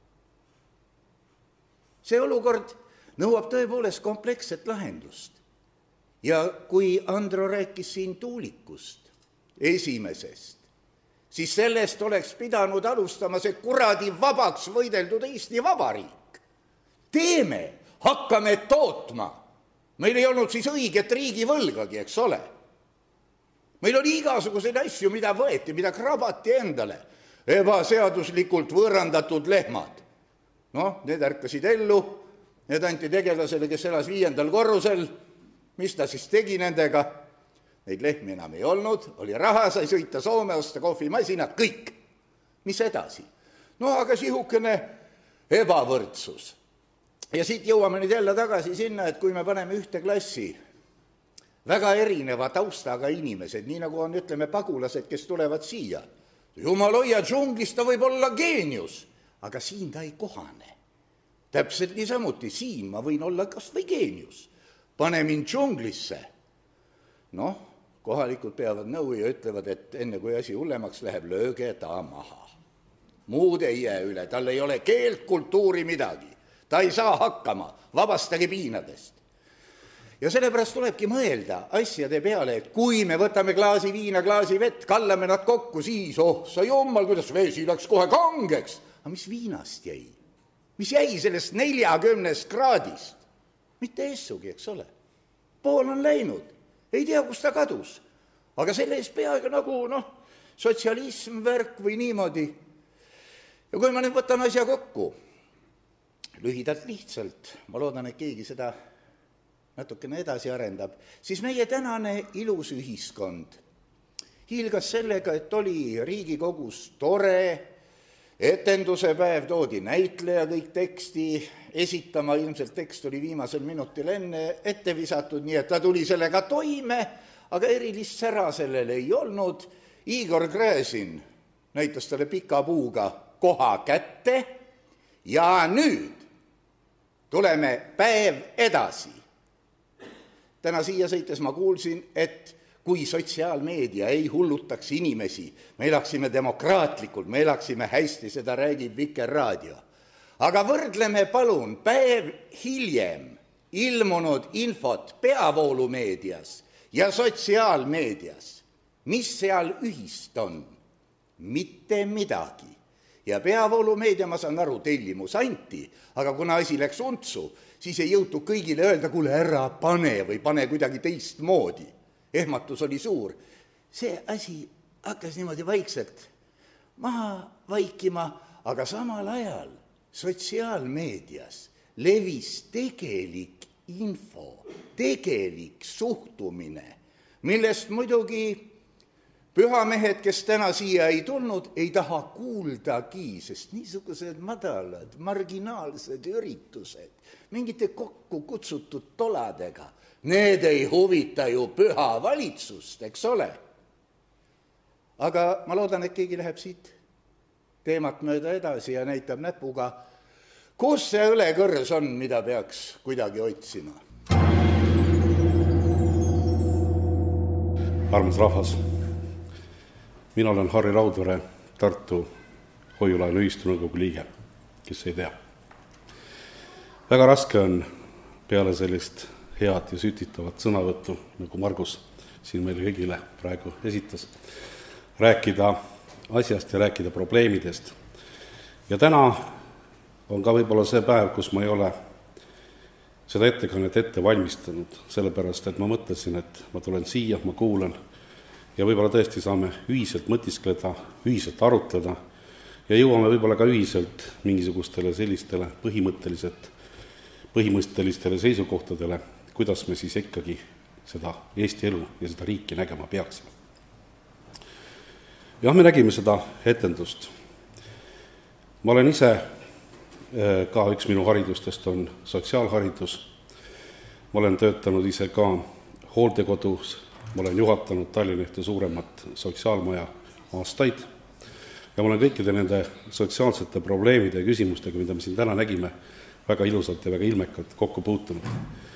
See olukord nõuab tõepoolest kompleksset lahendust. Ja kui Andro rääkis siin tuulikust esimesest, siis sellest oleks pidanud alustama see kuradi vabaks võideldud Eesti Vabariik. Teeme, hakkame tootma. Meil ei olnud siis õiget riigivõlgagi, eks ole. Meil oli igasuguseid asju, mida võeti, mida krabati endale. Ebaseaduslikult võõrandatud lehmad. Noh, need ärkasid ellu, need anti tegelasele, kes elas viiendal korrusel. Mis ta siis tegi nendega? Neid lehmi enam ei olnud, oli raha, sai sõita Soome, osta kohvimasina, kõik. Mis edasi? No aga sihukene ebavõrdsus. Ja siit jõuame nüüd jälle tagasi sinna, et kui me paneme ühte klassi väga erineva taustaga inimesed, nii nagu on, ütleme, pagulased, kes tulevad siia. Jumal hoia, džunglis ta võib olla geenius, aga siin ta ei kohane. Täpselt niisamuti, siin ma võin olla kas või geenius. Pane mind džunglisse. Noh, kohalikud peavad nõu ja ütlevad, et enne kui asi hullemaks läheb, lööge ta maha. Muud ei jää üle, tal ei ole keelt, kultuuri midagi. Ta ei saa hakkama, vabastage piinadest. Ja sellepärast tulebki mõelda asjade peale, et kui me võtame klaasi viina, klaasi vett, kallame nad kokku, siis, oh, sa jummal, kuidas vesi läks kohe kangeks. Aga mis viinast jäi? Mis jäi sellest neljakümnest kraadist? Mitte essugi, eks ole. Pool on läinud. Ei tea, kus ta kadus. Aga selle eest peaaegu nagu, noh, sotsialism, värk või niimoodi. Ja kui ma nüüd võtan asja kokku, lühidalt lihtsalt, ma loodan, et keegi seda natukene edasi arendab, siis meie tänane ilus ühiskond hiilgas sellega, et oli Riigikogus tore, etenduse päev, toodi näitleja kõik teksti esitama, ilmselt tekst oli viimasel minutil enne ette visatud, nii et ta tuli sellega toime, aga erilist sära sellele ei olnud. Igor Gräzin, näitas talle pika puuga koha kätte ja nüüd tuleme päev edasi. Täna siia sõites ma kuulsin, et kui sotsiaalmeedia ei hullutaks inimesi, me elaksime demokraatlikult, me elaksime hästi, seda räägib Vikerraadio. Aga võrdleme palun päev hiljem ilmunud infot peavoolumeedias ja sotsiaalmeedias. Mis seal ühist on? Mitte midagi. Ja peavoolumeedia, ma saan aru, tellimus anti, aga kuna asi läks untsu, siis ei jõutu kõigile öelda, kuule ära pane või pane kuidagi teist moodi. Ehmatus oli suur. See asi hakkas niimoodi vaikselt maha vaikima, aga samal ajal sotsiaalmeedias levis tegelik info, tegelik suhtumine, millest muidugi pühamehed, kes täna siia ei tulnud, ei taha kuuldagi, sest niisugused madalad, marginaalsed üritused, mingite kokku kutsutud toladega, need ei huvita ju püha valitsust, eks ole. Aga ma loodan, et keegi läheb siit teemat mööda edasi ja näitab näpuga, kus see ülekõrs on, mida peaks kuidagi otsima. Armas rahvas, mina olen Harri Raudvere, Tartu Hoiulaenu ühistunõukogu liige, kes ei tea. Väga raske on peale sellist head ja sütitavat sõnavõttu, nagu Margus siin meile kõigile praegu esitas, rääkida asjast ja rääkida probleemidest. Ja täna on ka võib-olla see päev, kus ma ei ole seda ettekannet ette valmistanud, sellepärast, et ma mõtlesin, et ma tulen siia, ma kuulan ja võib-olla tõesti saame ühiselt mõtiskleda, ühiselt arutleda ja jõuame võib-olla ka ühiselt mingisugustele sellistele põhimõtteliselt, põhimõttelistele seisukohtadele, kuidas me siis ikkagi seda Eesti elu ja seda riiki nägema peaksime. Jah, me nägime seda etendust. Ma olen ise, ka üks minu haridustest on sotsiaalharidus. Ma olen töötanud ise ka hooldekodus, ma olen juhatanud Tallinna ühte suuremat sotsiaalmaja aastaid ja ma olen kõikide nende sotsiaalsete probleemide ja küsimustega, mida me siin täna nägime, väga ilusalt ja väga ilmekalt kokku puutunud.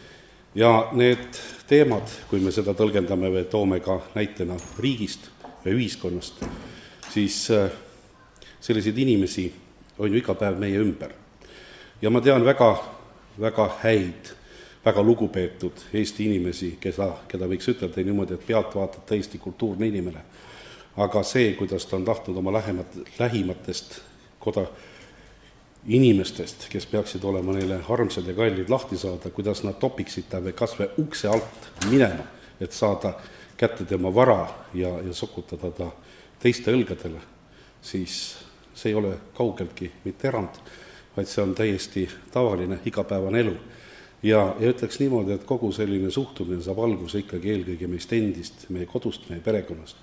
Ja need teemad, kui me seda tõlgendame või toome ka näitena riigist või ühiskonnast, siis selliseid inimesi on ju iga päev meie ümber. Ja ma tean väga, väga häid, väga lugupeetud Eesti inimesi, keda, keda võiks ütelda niimoodi, et pealt vaatab täiesti kultuurne inimene. Aga see, kuidas ta on tahtnud oma lähemat, lähimatest koda inimestest, kes peaksid olema neile armsad ja kallid lahti saada, kuidas nad topiksid ta või kas või ukse alt minema, et saada kätte tema vara ja, ja sokutada ta teiste õlgadele, siis see ei ole kaugeltki mitte erand, vaid see on täiesti tavaline igapäevane elu. Ja, ja ütleks niimoodi, et kogu selline suhtumine saab alguse ikkagi eelkõige meist endist, meie kodust, meie perekonnast.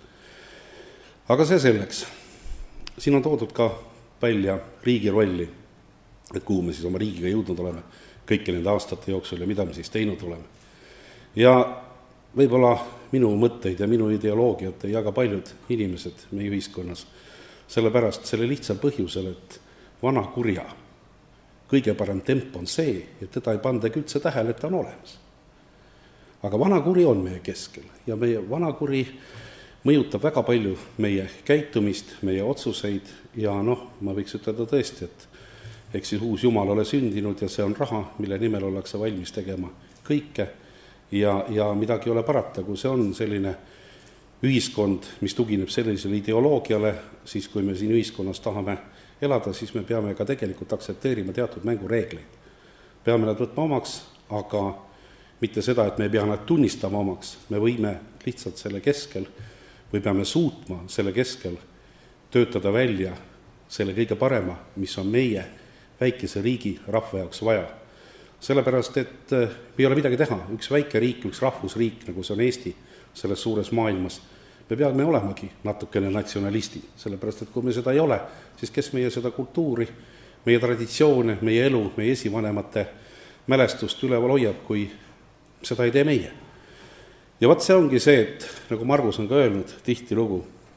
Aga see selleks. Siin on toodud ka välja riigi rolli, et kuhu me siis oma riigiga jõudnud oleme kõiki nende aastate jooksul ja mida me siis teinud oleme. Ja võib-olla minu mõtteid ja minu ideoloogiat ei jaga paljud inimesed meie ühiskonnas, sellepärast selle lihtsal põhjusel, et vana kurja kõige parem temp on see, et teda ei pandagi üldse tähele, et ta on olemas. Aga vana kuri on meie keskel ja meie vana kuri mõjutab väga palju meie käitumist, meie otsuseid ja noh, ma võiks ütelda tõesti, et eks siis uus Jumal ole sündinud ja see on raha, mille nimel ollakse valmis tegema kõike ja, ja midagi ei ole parata, kui see on selline ühiskond, mis tugineb sellisele ideoloogiale, siis kui me siin ühiskonnas tahame elada, siis me peame ka tegelikult aksepteerima teatud mängureegleid. Peame nad võtma omaks, aga mitte seda, et me ei pea nad tunnistama omaks, me võime lihtsalt selle keskel või peame suutma selle keskel töötada välja selle kõige parema, mis on meie väikese riigi rahva jaoks vaja. Sellepärast, et ei ole midagi teha, üks väike riik, üks rahvusriik, nagu see on Eesti, selles suures maailmas, me peame olemagi natukene natsionalisti, sellepärast, et kui me seda ei ole, siis kes meie seda kultuuri, meie traditsioone, meie elu, meie esivanemate mälestust üleval hoiab, kui seda ei tee meie. Ja vaat see ongi see, et nagu Margus on ka öelnud, tihti lugu,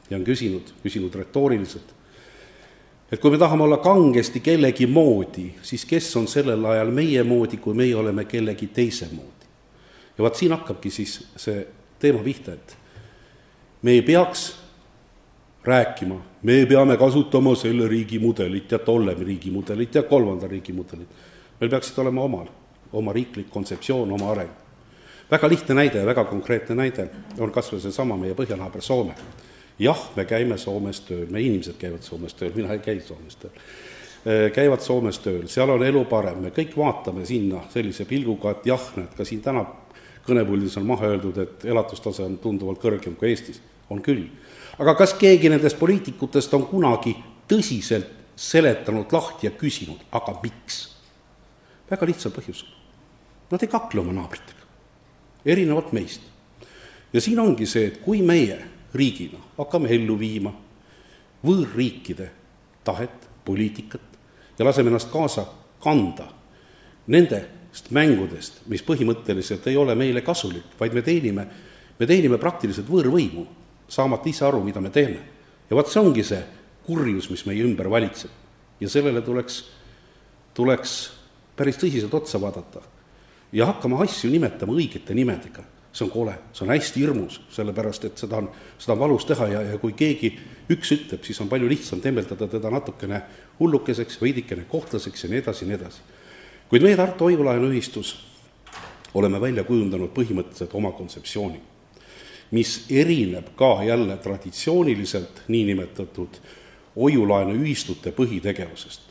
ja on küsinud, küsinud retooriliselt, et kui me tahame olla kangesti kellegi moodi, siis kes on sellel ajal meie moodi, kui meie oleme kellegi teise moodi. Ja vaat siin hakkabki siis see teema pihta, et me ei peaks rääkima, me peame kasutama selle riigi mudelit ja tolle riigi mudelit ja kolmanda riigi mudelit. Meil peaksid olema omal, oma riiklik kontseptsioon, oma areng. Väga lihtne näide ja väga konkreetne näide on kas või see sama meie põhjanaaber Soome. Jah, me käime Soomes tööl, me inimesed käivad Soomes tööl, mina ei käi Soomes tööl. Käivad Soomes tööl, seal on elu parem, me kõik vaatame sinna sellise pilguga, et jah, need ka siin täna kõnepuldis on maha öeldud, et elatustase on tunduvalt kõrgem kui Eestis. On küll. Aga kas keegi nendest poliitikutest on kunagi tõsiselt seletanud lahti ja küsinud, aga miks? Väga lihtsal põhjusel. Nad ei kakle oma naabritega, erinevalt meist. Ja siin ongi see, et kui meie riigina hakkame ellu viima võõrriikide tahet, poliitikat ja laseme ennast kaasa kanda nendest mängudest, mis põhimõtteliselt ei ole meile kasulik, vaid me teenime, me teenime praktiliselt võõrvõimu, saamata ise aru, mida me teeme. Ja vaat see ongi see kurjus, mis meie ümber valitseb. Ja sellele tuleks, tuleks päris tõsiselt otsa vaadata ja hakkama asju nimetama õigete nimedega. See on kole, see on hästi hirmus, sellepärast, et seda on, seda on valus teha ja, ja kui keegi üks ütleb, siis on palju lihtsam tembeldada teda natukene hullukeseks, veidikene kohtlaseks ja nii edasi, nii edasi. Kuid meie Tartu hoiulaenu ühistus oleme välja kujundanud põhimõtteliselt oma kontseptsiooni, mis erineb ka jälle traditsiooniliselt niinimetatud hoiulaenu ühistute põhitegevusest.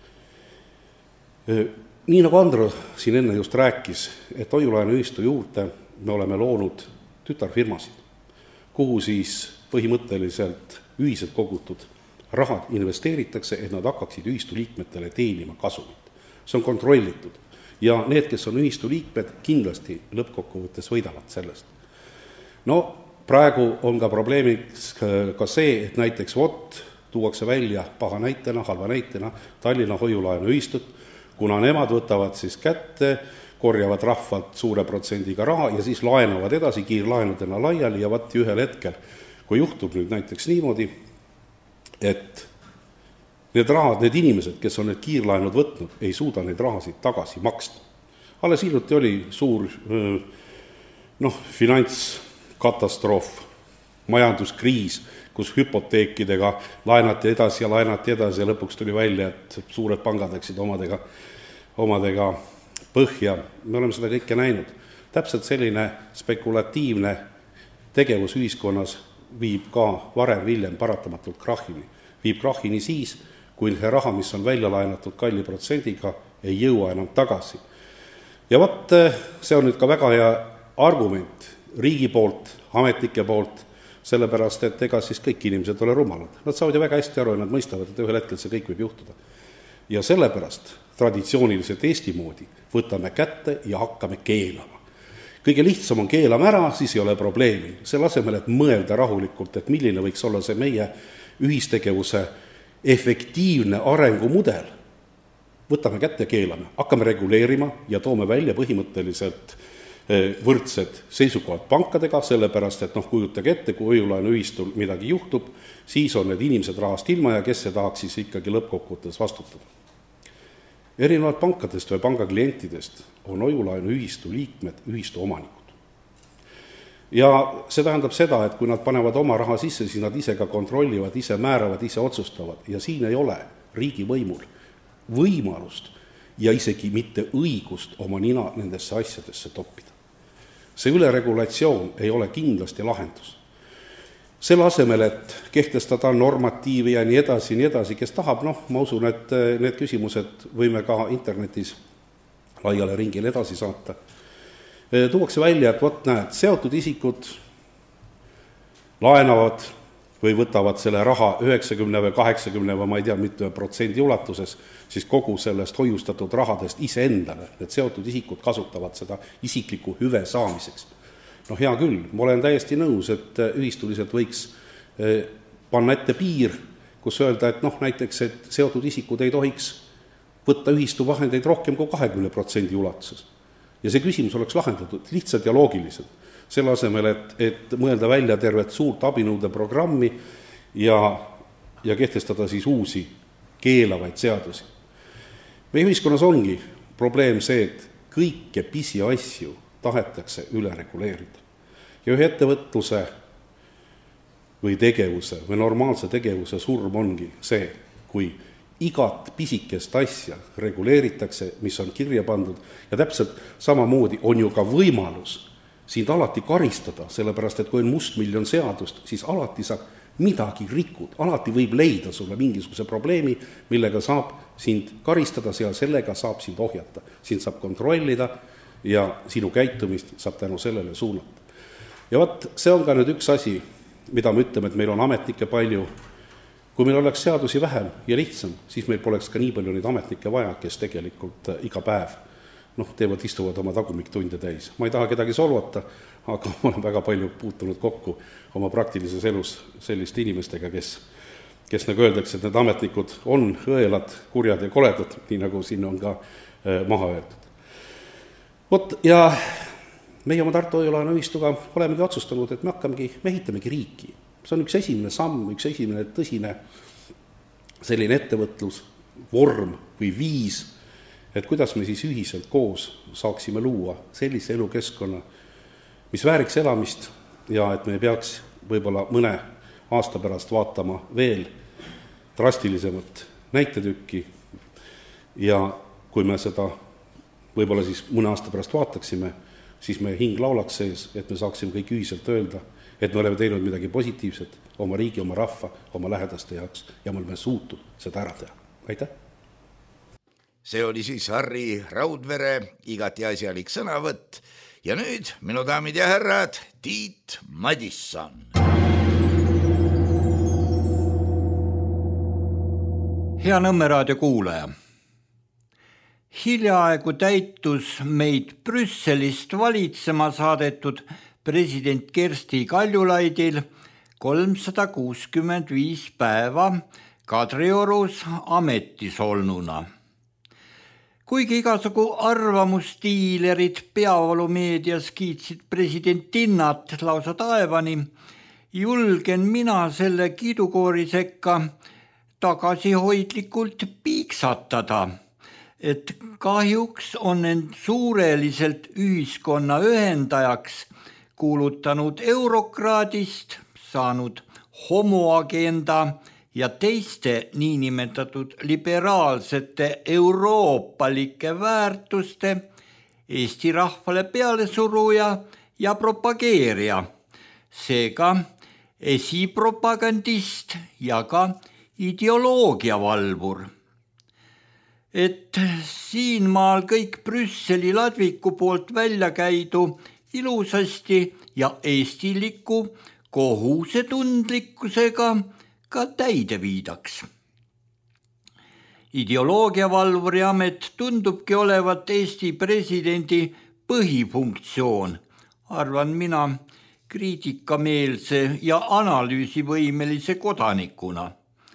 Nii nagu Andro siin enne just rääkis, et hoiulaenu ühistu juurde me oleme loonud tütarfirmasid, kuhu siis põhimõtteliselt ühiselt kogutud rahad investeeritakse, et nad hakkaksid ühistu liikmetele teenima kasumit. See on kontrollitud ja need, kes on ühistu liikmed, kindlasti lõppkokkuvõttes võidavad sellest. No praegu on ka probleemiks ka see, et näiteks vot tuuakse välja paha näitena, halva näitena Tallinna hoiulaenu ühistut, kuna nemad võtavad siis kätte, korjavad rahvalt suure protsendiga raha ja siis laenavad edasi kiirlaenudena laiali ja vatti ühel hetkel, kui juhtub nüüd näiteks niimoodi, et need rahad, need inimesed, kes on need kiirlaenud võtnud, ei suuda neid rahasid tagasi maksta. Alles hiljuti oli suur noh, finantskatastroof, majanduskriis, kus hüpoteekidega laenati edasi ja laenati edasi ja lõpuks tuli välja, et suured pangad läksid omadega, omadega põhja. Me oleme seda kõike näinud. Täpselt selline spekulatiivne tegevus ühiskonnas viib ka varem hiljem paratamatult krahhini. Viib krahhini siis, kui see raha, mis on välja laenatud kalli protsendiga, ei jõua enam tagasi. Ja võt, see on nüüd ka väga hea argument riigi poolt, ametnike poolt, sellepärast, et ega siis kõik inimesed ole rumalad. Nad saavad ju väga hästi aru ja nad mõistavad, et ühel hetkel see kõik võib juhtuda. Ja sellepärast traditsiooniliselt Eesti moodi võtame kätte ja hakkame keelama. Kõige lihtsam on keelama ära, siis ei ole probleemi. Selle asemel, et mõelda rahulikult, et milline võiks olla see meie ühistegevuse efektiivne arengumudel, võtame kätte ja keelame, hakkame reguleerima ja toome välja põhimõtteliselt võrdsed seisukohad pankadega, sellepärast, et noh, kujutage ette, kui hoiulaenu ühistul midagi juhtub, siis on need inimesed rahast ilma ja kes see tahaks siis ikkagi lõppkokkuvõttes vastutada. Erinevalt pankadest või panga klientidest on hoiulaenu ühistu liikmed ühistu omanikud. Ja see tähendab seda, et kui nad panevad oma raha sisse, siis nad ise ka kontrollivad, ise määravad, ise otsustavad ja siin ei ole riigivõimul võimalust ja isegi mitte õigust oma nina nendesse asjadesse toppida. See üleregulatsioon ei ole kindlasti lahendus. Selle asemel, et kehtestada normatiivi ja nii edasi, nii edasi, kes tahab, noh, ma usun, et need küsimused võime ka internetis laiale ringile edasi saata. Tuuakse välja, et võt näed, seotud isikud laenavad või võtavad selle raha üheksakümne või kaheksakümne või ma ei tea, mitte protsendi ulatuses, siis kogu sellest hoiustatud rahadest ise endale. Need seotud isikud kasutavad seda isikliku hüve saamiseks. No hea küll, ma olen täiesti nõus, et ühistuliselt võiks panna ette piir, kus öelda, et noh, näiteks, et seotud isikud ei tohiks võtta ühistu vahendeid rohkem kui kahekümne protsendi ulatuses. Ja see küsimus oleks lahendatud lihtsalt ja loogiliselt. Selle asemel, et, et mõelda välja tervet suurt abinõude programmi ja, ja kehtestada siis uusi keelavaid seadusi. Meie ühiskonnas ongi probleem see, et kõike pisiasju tahetakse üle reguleerida. Ja ühe ettevõtluse või tegevuse või normaalse tegevuse surm ongi see, kui igat pisikest asja reguleeritakse, mis on kirja pandud ja täpselt samamoodi on ju ka võimalus sind alati karistada, sellepärast et kui on mustmiljon seadust, siis alati sa midagi rikud, alati võib leida sulle mingisuguse probleemi, millega saab sind karistada ja sellega saab sind ohjata. Sind saab kontrollida ja sinu käitumist saab tänu sellele suunata. Ja võt, see on ka nüüd üks asi, mida me ütleme, et meil on ametnikke palju. Kui meil oleks seadusi vähem ja lihtsam, siis meil poleks ka nii palju neid ametnikke vaja, kes tegelikult iga päev noh, teevad, istuvad oma tagumiktunde täis. Ma ei taha kedagi solvata, aga ma olen väga palju puutunud kokku oma praktilises elus selliste inimestega, kes, kes nagu öeldakse, et need ametnikud on õelad, kurjad ja koledad, nii nagu siin on ka maha öeldud. Vot, ja meie oma Tartu Hoiulaena ühistuga olemegi otsustanud, et me hakkamegi, me ehitamegi riiki. See on üks esimene samm, üks esimene tõsine selline ettevõtlus, vorm või viis, et kuidas me siis ühiselt koos saaksime luua sellise elukeskkonna, mis vääriks elamist ja et me peaks võib-olla mõne aasta pärast vaatama veel drastilisemat näitetükki ja kui me seda võib-olla siis mõne aasta pärast vaataksime, siis me hing laulaks sees, et me saaksime kõik ühiselt öelda, et me oleme teinud midagi positiivset oma riigi, oma rahva, oma lähedaste jaoks ja me oleme suutnud seda ära teha. Aitäh! See oli siis Harri Raudvere igati asjalik sõnavõtt ja nüüd, minu daamid ja härrad, Tiit Madisson. Hea Nõmme raadio kuulaja! Hiljaaegu täitus meid Brüsselist valitsema saadetud president Kersti Kaljulaidil kolmsada kuuskümmend viis päeva Kadriorus ametis olnuna. Kuigi igasugu arvamustiilerid peavalumeedias kiitsid presidentinnat lausa taevani, julgen mina selle kiidukoori sekka tagasihoidlikult piiksatada, et kahjuks on end suureliselt ühiskonna ühendajaks kuulutanud eurokraadist saanud homoagenda ja teiste niinimetatud liberaalsete euroopalike väärtuste Eesti rahvale pealesuruja ja propageerija, seega esipropagandist ja ka ideoloogiavalvur. Et siinmaal kõik Brüsseli ladviku poolt välja käidu ilusasti ja eestiliku kohusetundlikkusega ka täide viidaks. Ideoloogiavalvuri amet tundubki olevat Eesti presidendi põhifunktsioon, arvan mina kriitikameelse ja analüüsivõimelise kodanikuna.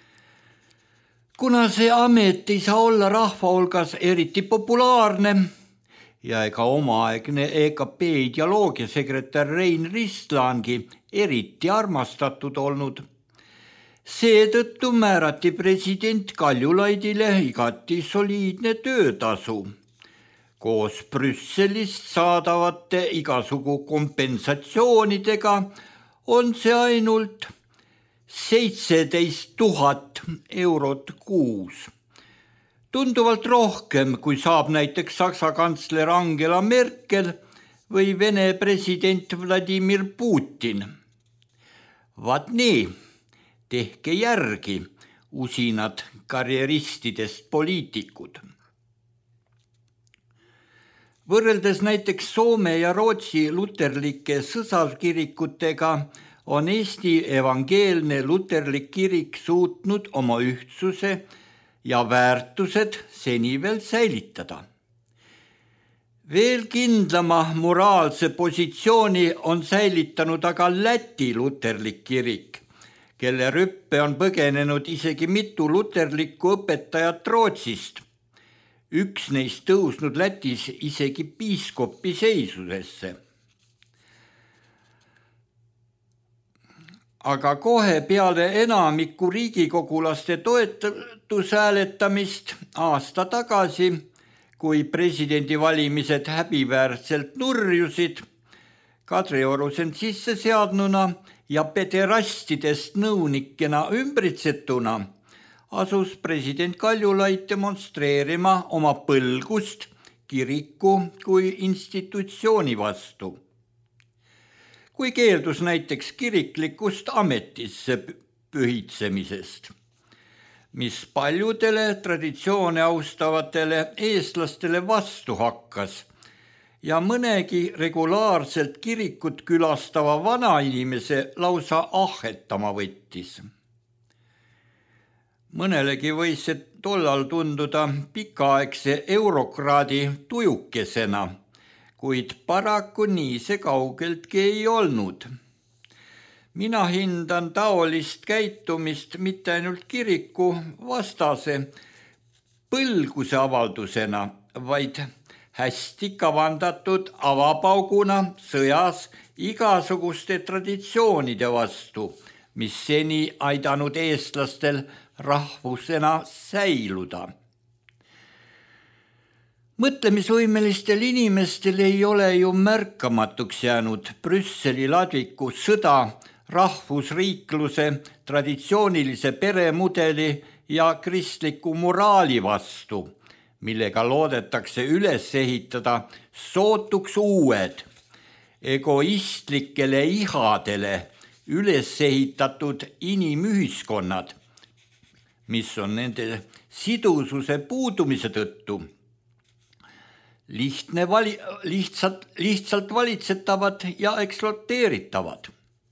Kuna see amet ei saa olla rahva hulgas eriti populaarne ja ega omaaegne E K P ideoloogiasekretär Rein Ristlangi eriti armastatud olnud, seetõttu määrati president Kaljulaidile igati soliidne töötasu. Koos Brüsselist saadavate igasugu kompensatsioonidega on see ainult seitseteist tuhat eurot kuus. Tunduvalt rohkem, kui saab näiteks Saksa kantsler Angela Merkel või Vene president Vladimir Putin. Vaat nii, tehke järgi usinad karjeristidest poliitikud. Võrreldes näiteks Soome ja Rootsi luterlike sõsarkirikutega on Eesti evangeelne luterlik kirik suutnud oma ühtsuse ja väärtused seni veel säilitada. Veel kindlama moraalse positsiooni on säilitanud aga Läti luterlik kirik, kelle rüppe on põgenenud isegi mitu luterlikku õpetajat Rootsist. Üks neist tõusnud Lätis isegi piiskopi seisusesse. aga kohe peale enamiku riigikogulaste toetushääletamist aasta tagasi, kui presidendivalimised häbiväärselt nurjusid, Kadrioru's end sisse seadnuna ja pederastidest nõunikena ümbritsetuna, asus president Kaljulaid demonstreerima oma põlgust kiriku kui institutsiooni vastu. Kui keeldus näiteks kiriklikust ametisse pühitsemisest, mis paljudele traditsioone austavatele eestlastele vastu hakkas ja mõnegi regulaarselt kirikut külastava vanainimese lausa ahhetama võttis. Mõnelegi võis see tollal tunduda pikaaegse eurokraadi tujukesena, kuid paraku nii see kaugeltki ei olnud. Mina hindan taolist käitumist mitte ainult kiriku vastase põlguse avaldusena, vaid hästi kavandatud avapauguna sõjas igasuguste traditsioonide vastu, mis seni aidanud eestlastel rahvusena säiluda. Mõtlemisvõimelistel inimestel ei ole ju märkamatuks jäänud Brüsseli ladviku sõda rahvusriikluse, traditsioonilise peremudeli ja kristliku moraali vastu, millega loodetakse üles ehitada sootuks uued, egoistlikele ihadele üles ehitatud inimühiskonnad, mis on nende sidususe puudumise tõttu lihtne vali, lihtsalt, lihtsalt valitsetavad ja ekspluateeritavad.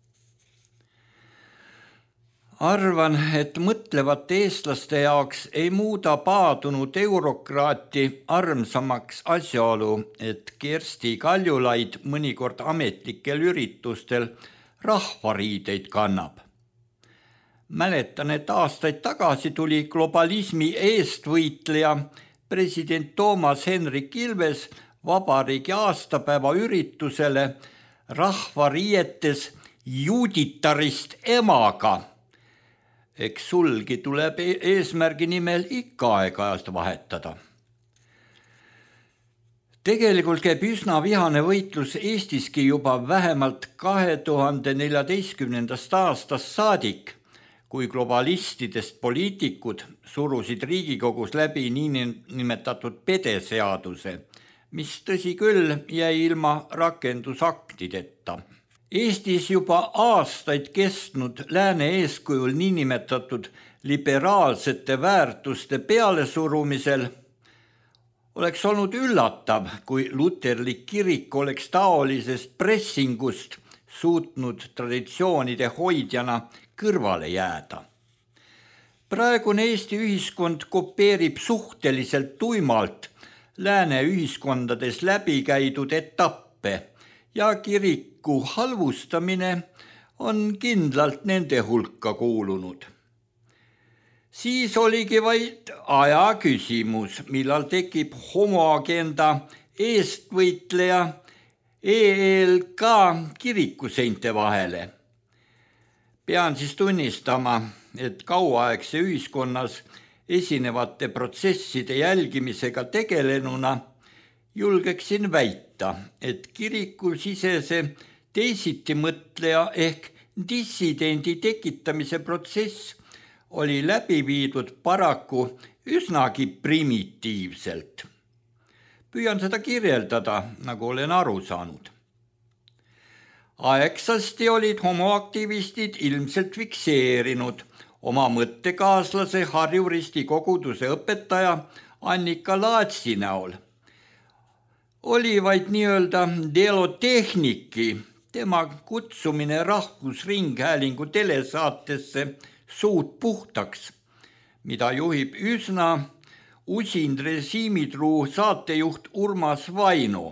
Arvan, et mõtlevate eestlaste jaoks ei muuda paadunud eurokraati armsamaks asjaolu, et Kersti Kaljulaid mõnikord ametlikel üritustel rahvariideid kannab. Mäletan, et aastaid tagasi tuli globalismi eestvõitleja president Toomas Hendrik Ilves vabariigi aastapäeva üritusele rahvarietes juuditarist emaga. Eks sulgi tuleb eesmärgi nimel ikka aeg-ajalt vahetada. Tegelikult käib üsna vihane võitlus Eestiski juba vähemalt kahe tuhande neljateistkümnendast aastast saadik, kui globalistidest poliitikud surusid Riigikogus läbi niinimetatud pedeseaduse, mis tõsi küll jäi ilma rakendusaktideta. Eestis juba aastaid kestnud lääne eeskujul niinimetatud liberaalsete väärtuste pealesurumisel oleks olnud üllatav, kui luterlik kirik oleks taolisest pressingust suutnud traditsioonide hoidjana kõrvale jääda. Praegune Eesti ühiskond kopeerib suhteliselt tuimalt lääne ühiskondades läbi käidud etappe ja kiriku halvustamine on kindlalt nende hulka kuulunud. Siis oligi vaid aja küsimus, millal tekib homoagenda eestvõitleja E L K kirikuseinte vahele. Pean siis tunnistama, et kauaaegse ühiskonnas esinevate protsesside jälgimisega tegelenuna julgeksin väita, et kirikusisese teisitimõtleja ehk dissidendi tekitamise protsess oli läbi viidud paraku üsnagi primitiivselt. Püüan seda kirjeldada, nagu olen aru saanud. Aegsasti olid homoaktivistid ilmselt fikseerinud oma mõttekaaslase Harju Risti koguduse õpetaja Annika Laatsi näol. Oli vaid nii-öelda delotehniki, tema kutsumine Rahvusringhäälingu telesaatesse Suud puhtaks, mida juhib üsna usin režiimitruu saatejuht Urmas Vaino.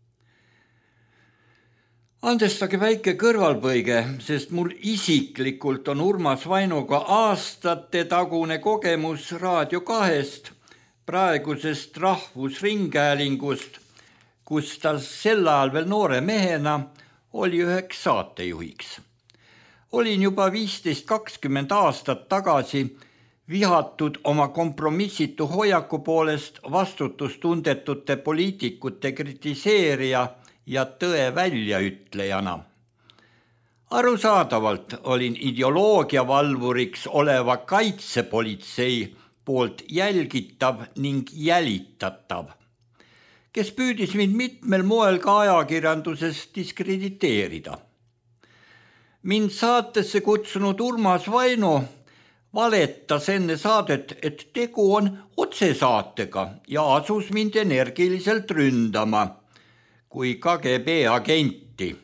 Andestage väike kõrvalpõige, sest mul isiklikult on Urmas Vainoga aastate tagune kogemus Raadio kahest, praegusest Rahvusringhäälingust, kus ta sel ajal veel noore mehena oli üheks saatejuhiks. olin juba viisteist kakskümmend aastat tagasi vihatud oma kompromissitu hoiaku poolest vastutustundetute poliitikute kritiseerija ja tõe väljaütlejana. Arusaadavalt olin ideoloogiavalvuriks oleva kaitsepolitsei poolt jälgitav ning jälitatav, kes püüdis mind mitmel moel ka ajakirjanduses diskrediteerida. Mind saatesse kutsunud Urmas Vaino valetas enne saadet, et tegu on otsesaatega ja asus mind energiliselt ründama kui K G B agenti.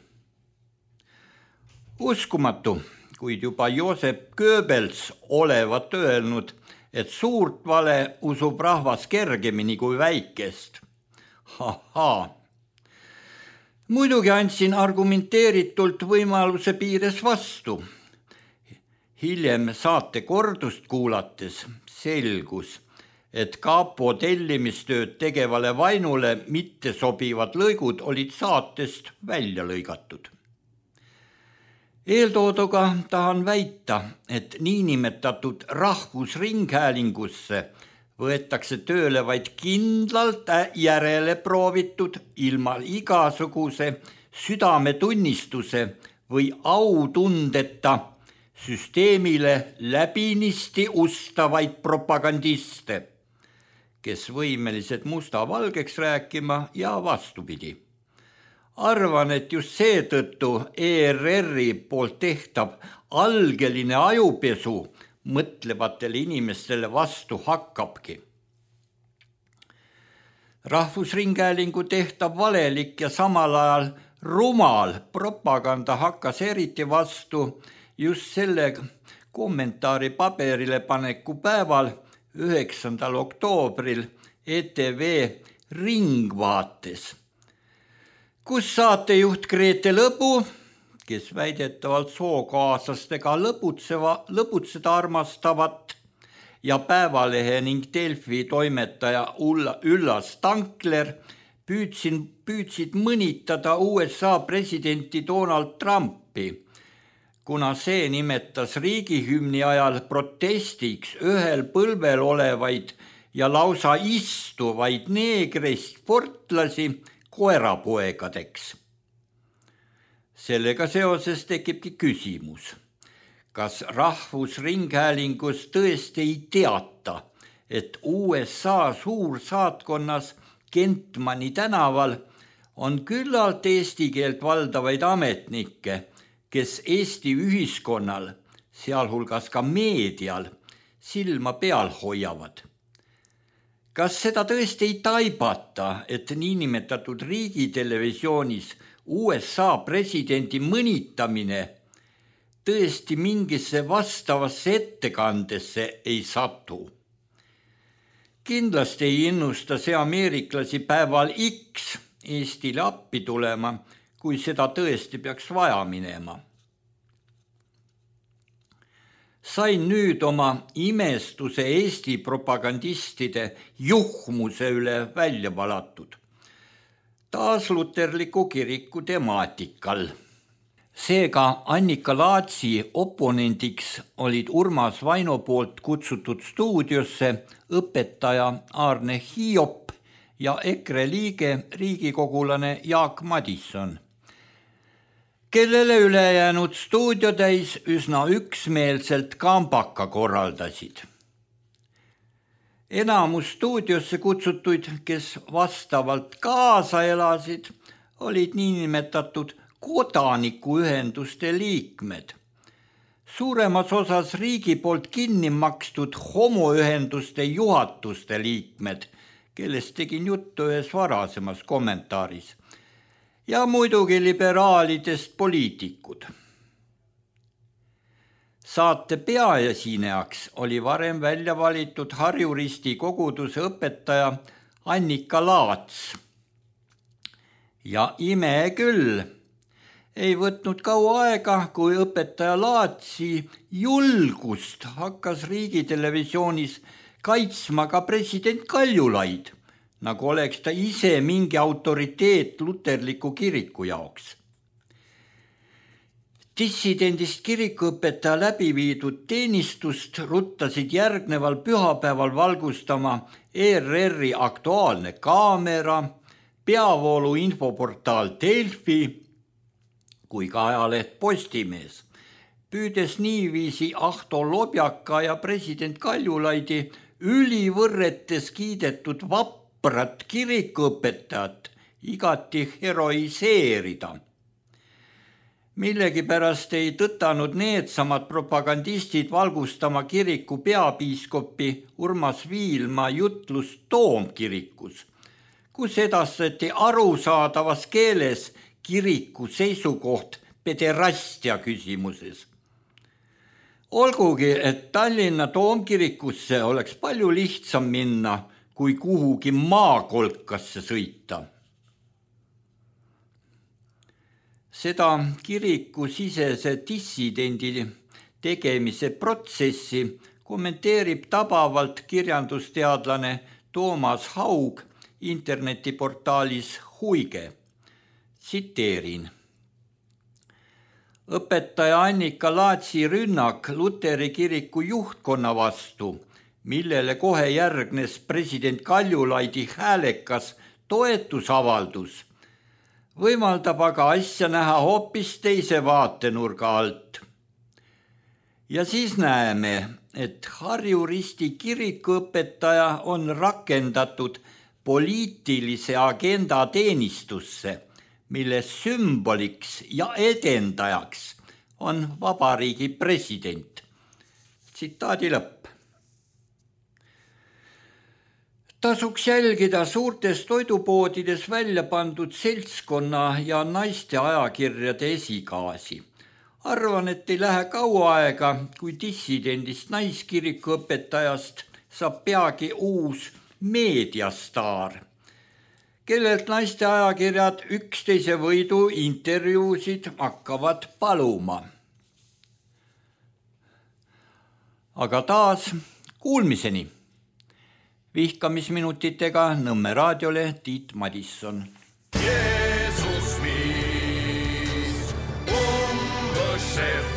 Uskumatu, kuid juba Josep Goebbels olevat öelnud, et suurt vale usub rahvas kergemini kui väikest. Hahaa. Muidugi andsin argumenteeritult võimaluse piires vastu. Hiljem saate kordust kuulates selgus, et kapo tellimistööd tegevale Vainule mitte sobivad lõigud olid saatest välja lõigatud. Eeltooduga tahan väita, et niinimetatud rahvusringhäälingusse võetakse tööle vaid kindlalt järele proovitud ilma igasuguse südametunnistuse või autundeta süsteemile läbinisti ustavaid propagandiste, kes võimelised musta-valgeks rääkima ja vastupidi. Arvan, et just seetõttu E R R-i poolt tehtav algeline ajupesu mõtlevatele inimestele vastu hakkabki. Rahvusringhäälingu tehtav valelik ja samal ajal rumal propaganda hakkas eriti vastu just selle kommentaari paberile paneku päeval, üheksandal oktoobril E T V Ringvaates, kus saatejuht Grete Lõbu, kes väidetavalt sookaaslastega lõbutseva, lõbutseda armastavat ja Päevalehe ning Delfi toimetaja Üllas Tankler püüdsin, püüdsid mõnitada U S A presidenti Donald Trumpi, kuna see nimetas riigihümni ajal protestiks ühel põlvel olevaid ja lausa istuvaid neegrist sportlasi koerapoegadeks. Sellega seoses tekibki küsimus, kas Rahvusringhäälingus tõesti ei teata, et U S A suursaatkonnas Kentmani tänaval on küllalt eesti keelt valdavaid ametnikke, kes Eesti ühiskonnal, sealhulgas ka meedial, silma peal hoiavad. Kas seda tõesti ei taibata, et niinimetatud riigitelevisioonis U S A presidendi mõnitamine tõesti mingisse vastavasse ettekandesse ei satu? Kindlasti ei innusta see ameeriklasi päeval X Eestile appi tulema, kui seda tõesti peaks vaja minema. Sain nüüd oma imestuse Eesti propagandistide juhmuse üle välja valatud. Taas luterliku kiriku temaatikal. Seega Annika Laatsi oponendiks olid Urmas Vaino poolt kutsutud stuudiosse õpetaja Arne Hiop ja EKRE liige riigikogulane Jaak Madisson, kellele ülejäänud stuudiotäis üsna üksmeelselt kambaka korraldasid. Enamus stuudiosse kutsutuid, kes vastavalt kaasa elasid, olid niinimetatud kodanikuühenduste liikmed. Suuremas osas riigi poolt kinni makstud homoühenduste juhatuste liikmed, kellest tegin juttu ühes varasemas kommentaaris, ja muidugi liberaalidest poliitikud. Saate peaesinejaks oli varem välja valitud Harju Risti koguduse õpetaja Annika Laats. Ja ime küll, ei võtnud kaua aega, kui õpetaja Laatsi julgust hakkas riigitelevisioonis kaitsma ka president Kaljulaid, nagu oleks ta ise mingi autoriteet luterliku kiriku jaoks. Dissidendist kirikuõpetaja läbi viidud teenistust ruttasid järgneval pühapäeval valgustama E R R-i Aktuaalne kaamera, peavoolu infoportaal Delfi kui ka ajaleht Postimees, püüdes niiviisi Ahto Lobjaka ja president Kaljulaidi ülivõrretes kiidetud vaprat kirikuõpetajat igati heroiseerida. Millegipärast ei tõtanud needsamad propagandistid valgustama kiriku peapiiskopi Urmas Viilma jutlust Toomkirikus, kus edastati arusaadavas keeles kiriku seisukoht pederastia küsimuses. Olgugi, et Tallinna Toomkirikusse oleks palju lihtsam minna, kui kuhugi maakolkasse sõita. Seda kiriku sisese dissidendi tegemise protsessi kommenteerib tabavalt kirjandusteadlane Toomas Haug internetiportaalis Huige. Tsiteerin. Õpetaja Annika Laatsi rünnak Luteri kiriku juhtkonna vastu, millele kohe järgnes president Kaljulaidi häälekas toetusavaldus, võimaldab aga asja näha hoopis teise vaatenurga alt. Ja siis näeme, et Harju Risti kirikuõpetaja on rakendatud poliitilise agenda teenistusse, mille sümboliks ja edendajaks on vabariigi president. Tsitaadi lõpp. Tasuks jälgida suurtes toidupoodides välja pandud seltskonna ja naiste ajakirjade esigaasi. Arvan, et ei lähe kaua aega, kui dissidendist naiskirikuõpetajast saab peagi uus meediastaar, kellelt naiste ajakirjad üksteise võidu intervjuusid hakkavad paluma. Aga taas kuulmiseni. Vihkamisminutitega Nõmme raadiole Tiit Madisson. Jesus viis umbesef,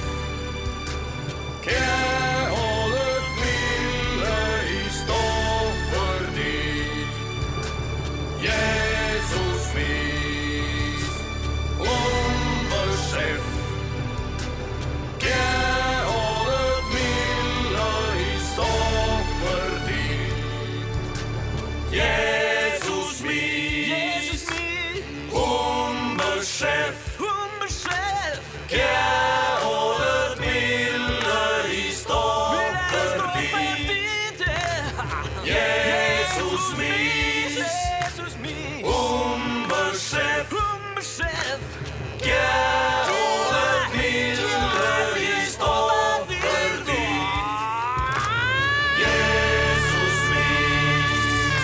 keholöt mille istohvõrdid. Jesus viis umbesef, keholöt mille istohvõrdid. Jesus viis umbesef, keholöt mille istohvõrdid. Jesus viis umbesef, keholöt mille istohvõrdid. Jesus viis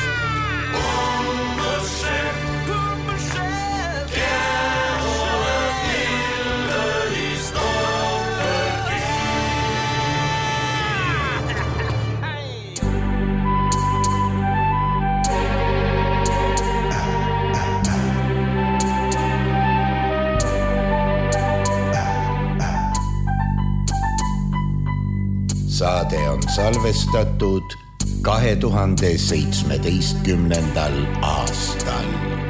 umbesef, keholöt mille istohvõrdid. Saade on salvestatud kahe tuhande seitsmeteistkümnendal aastal.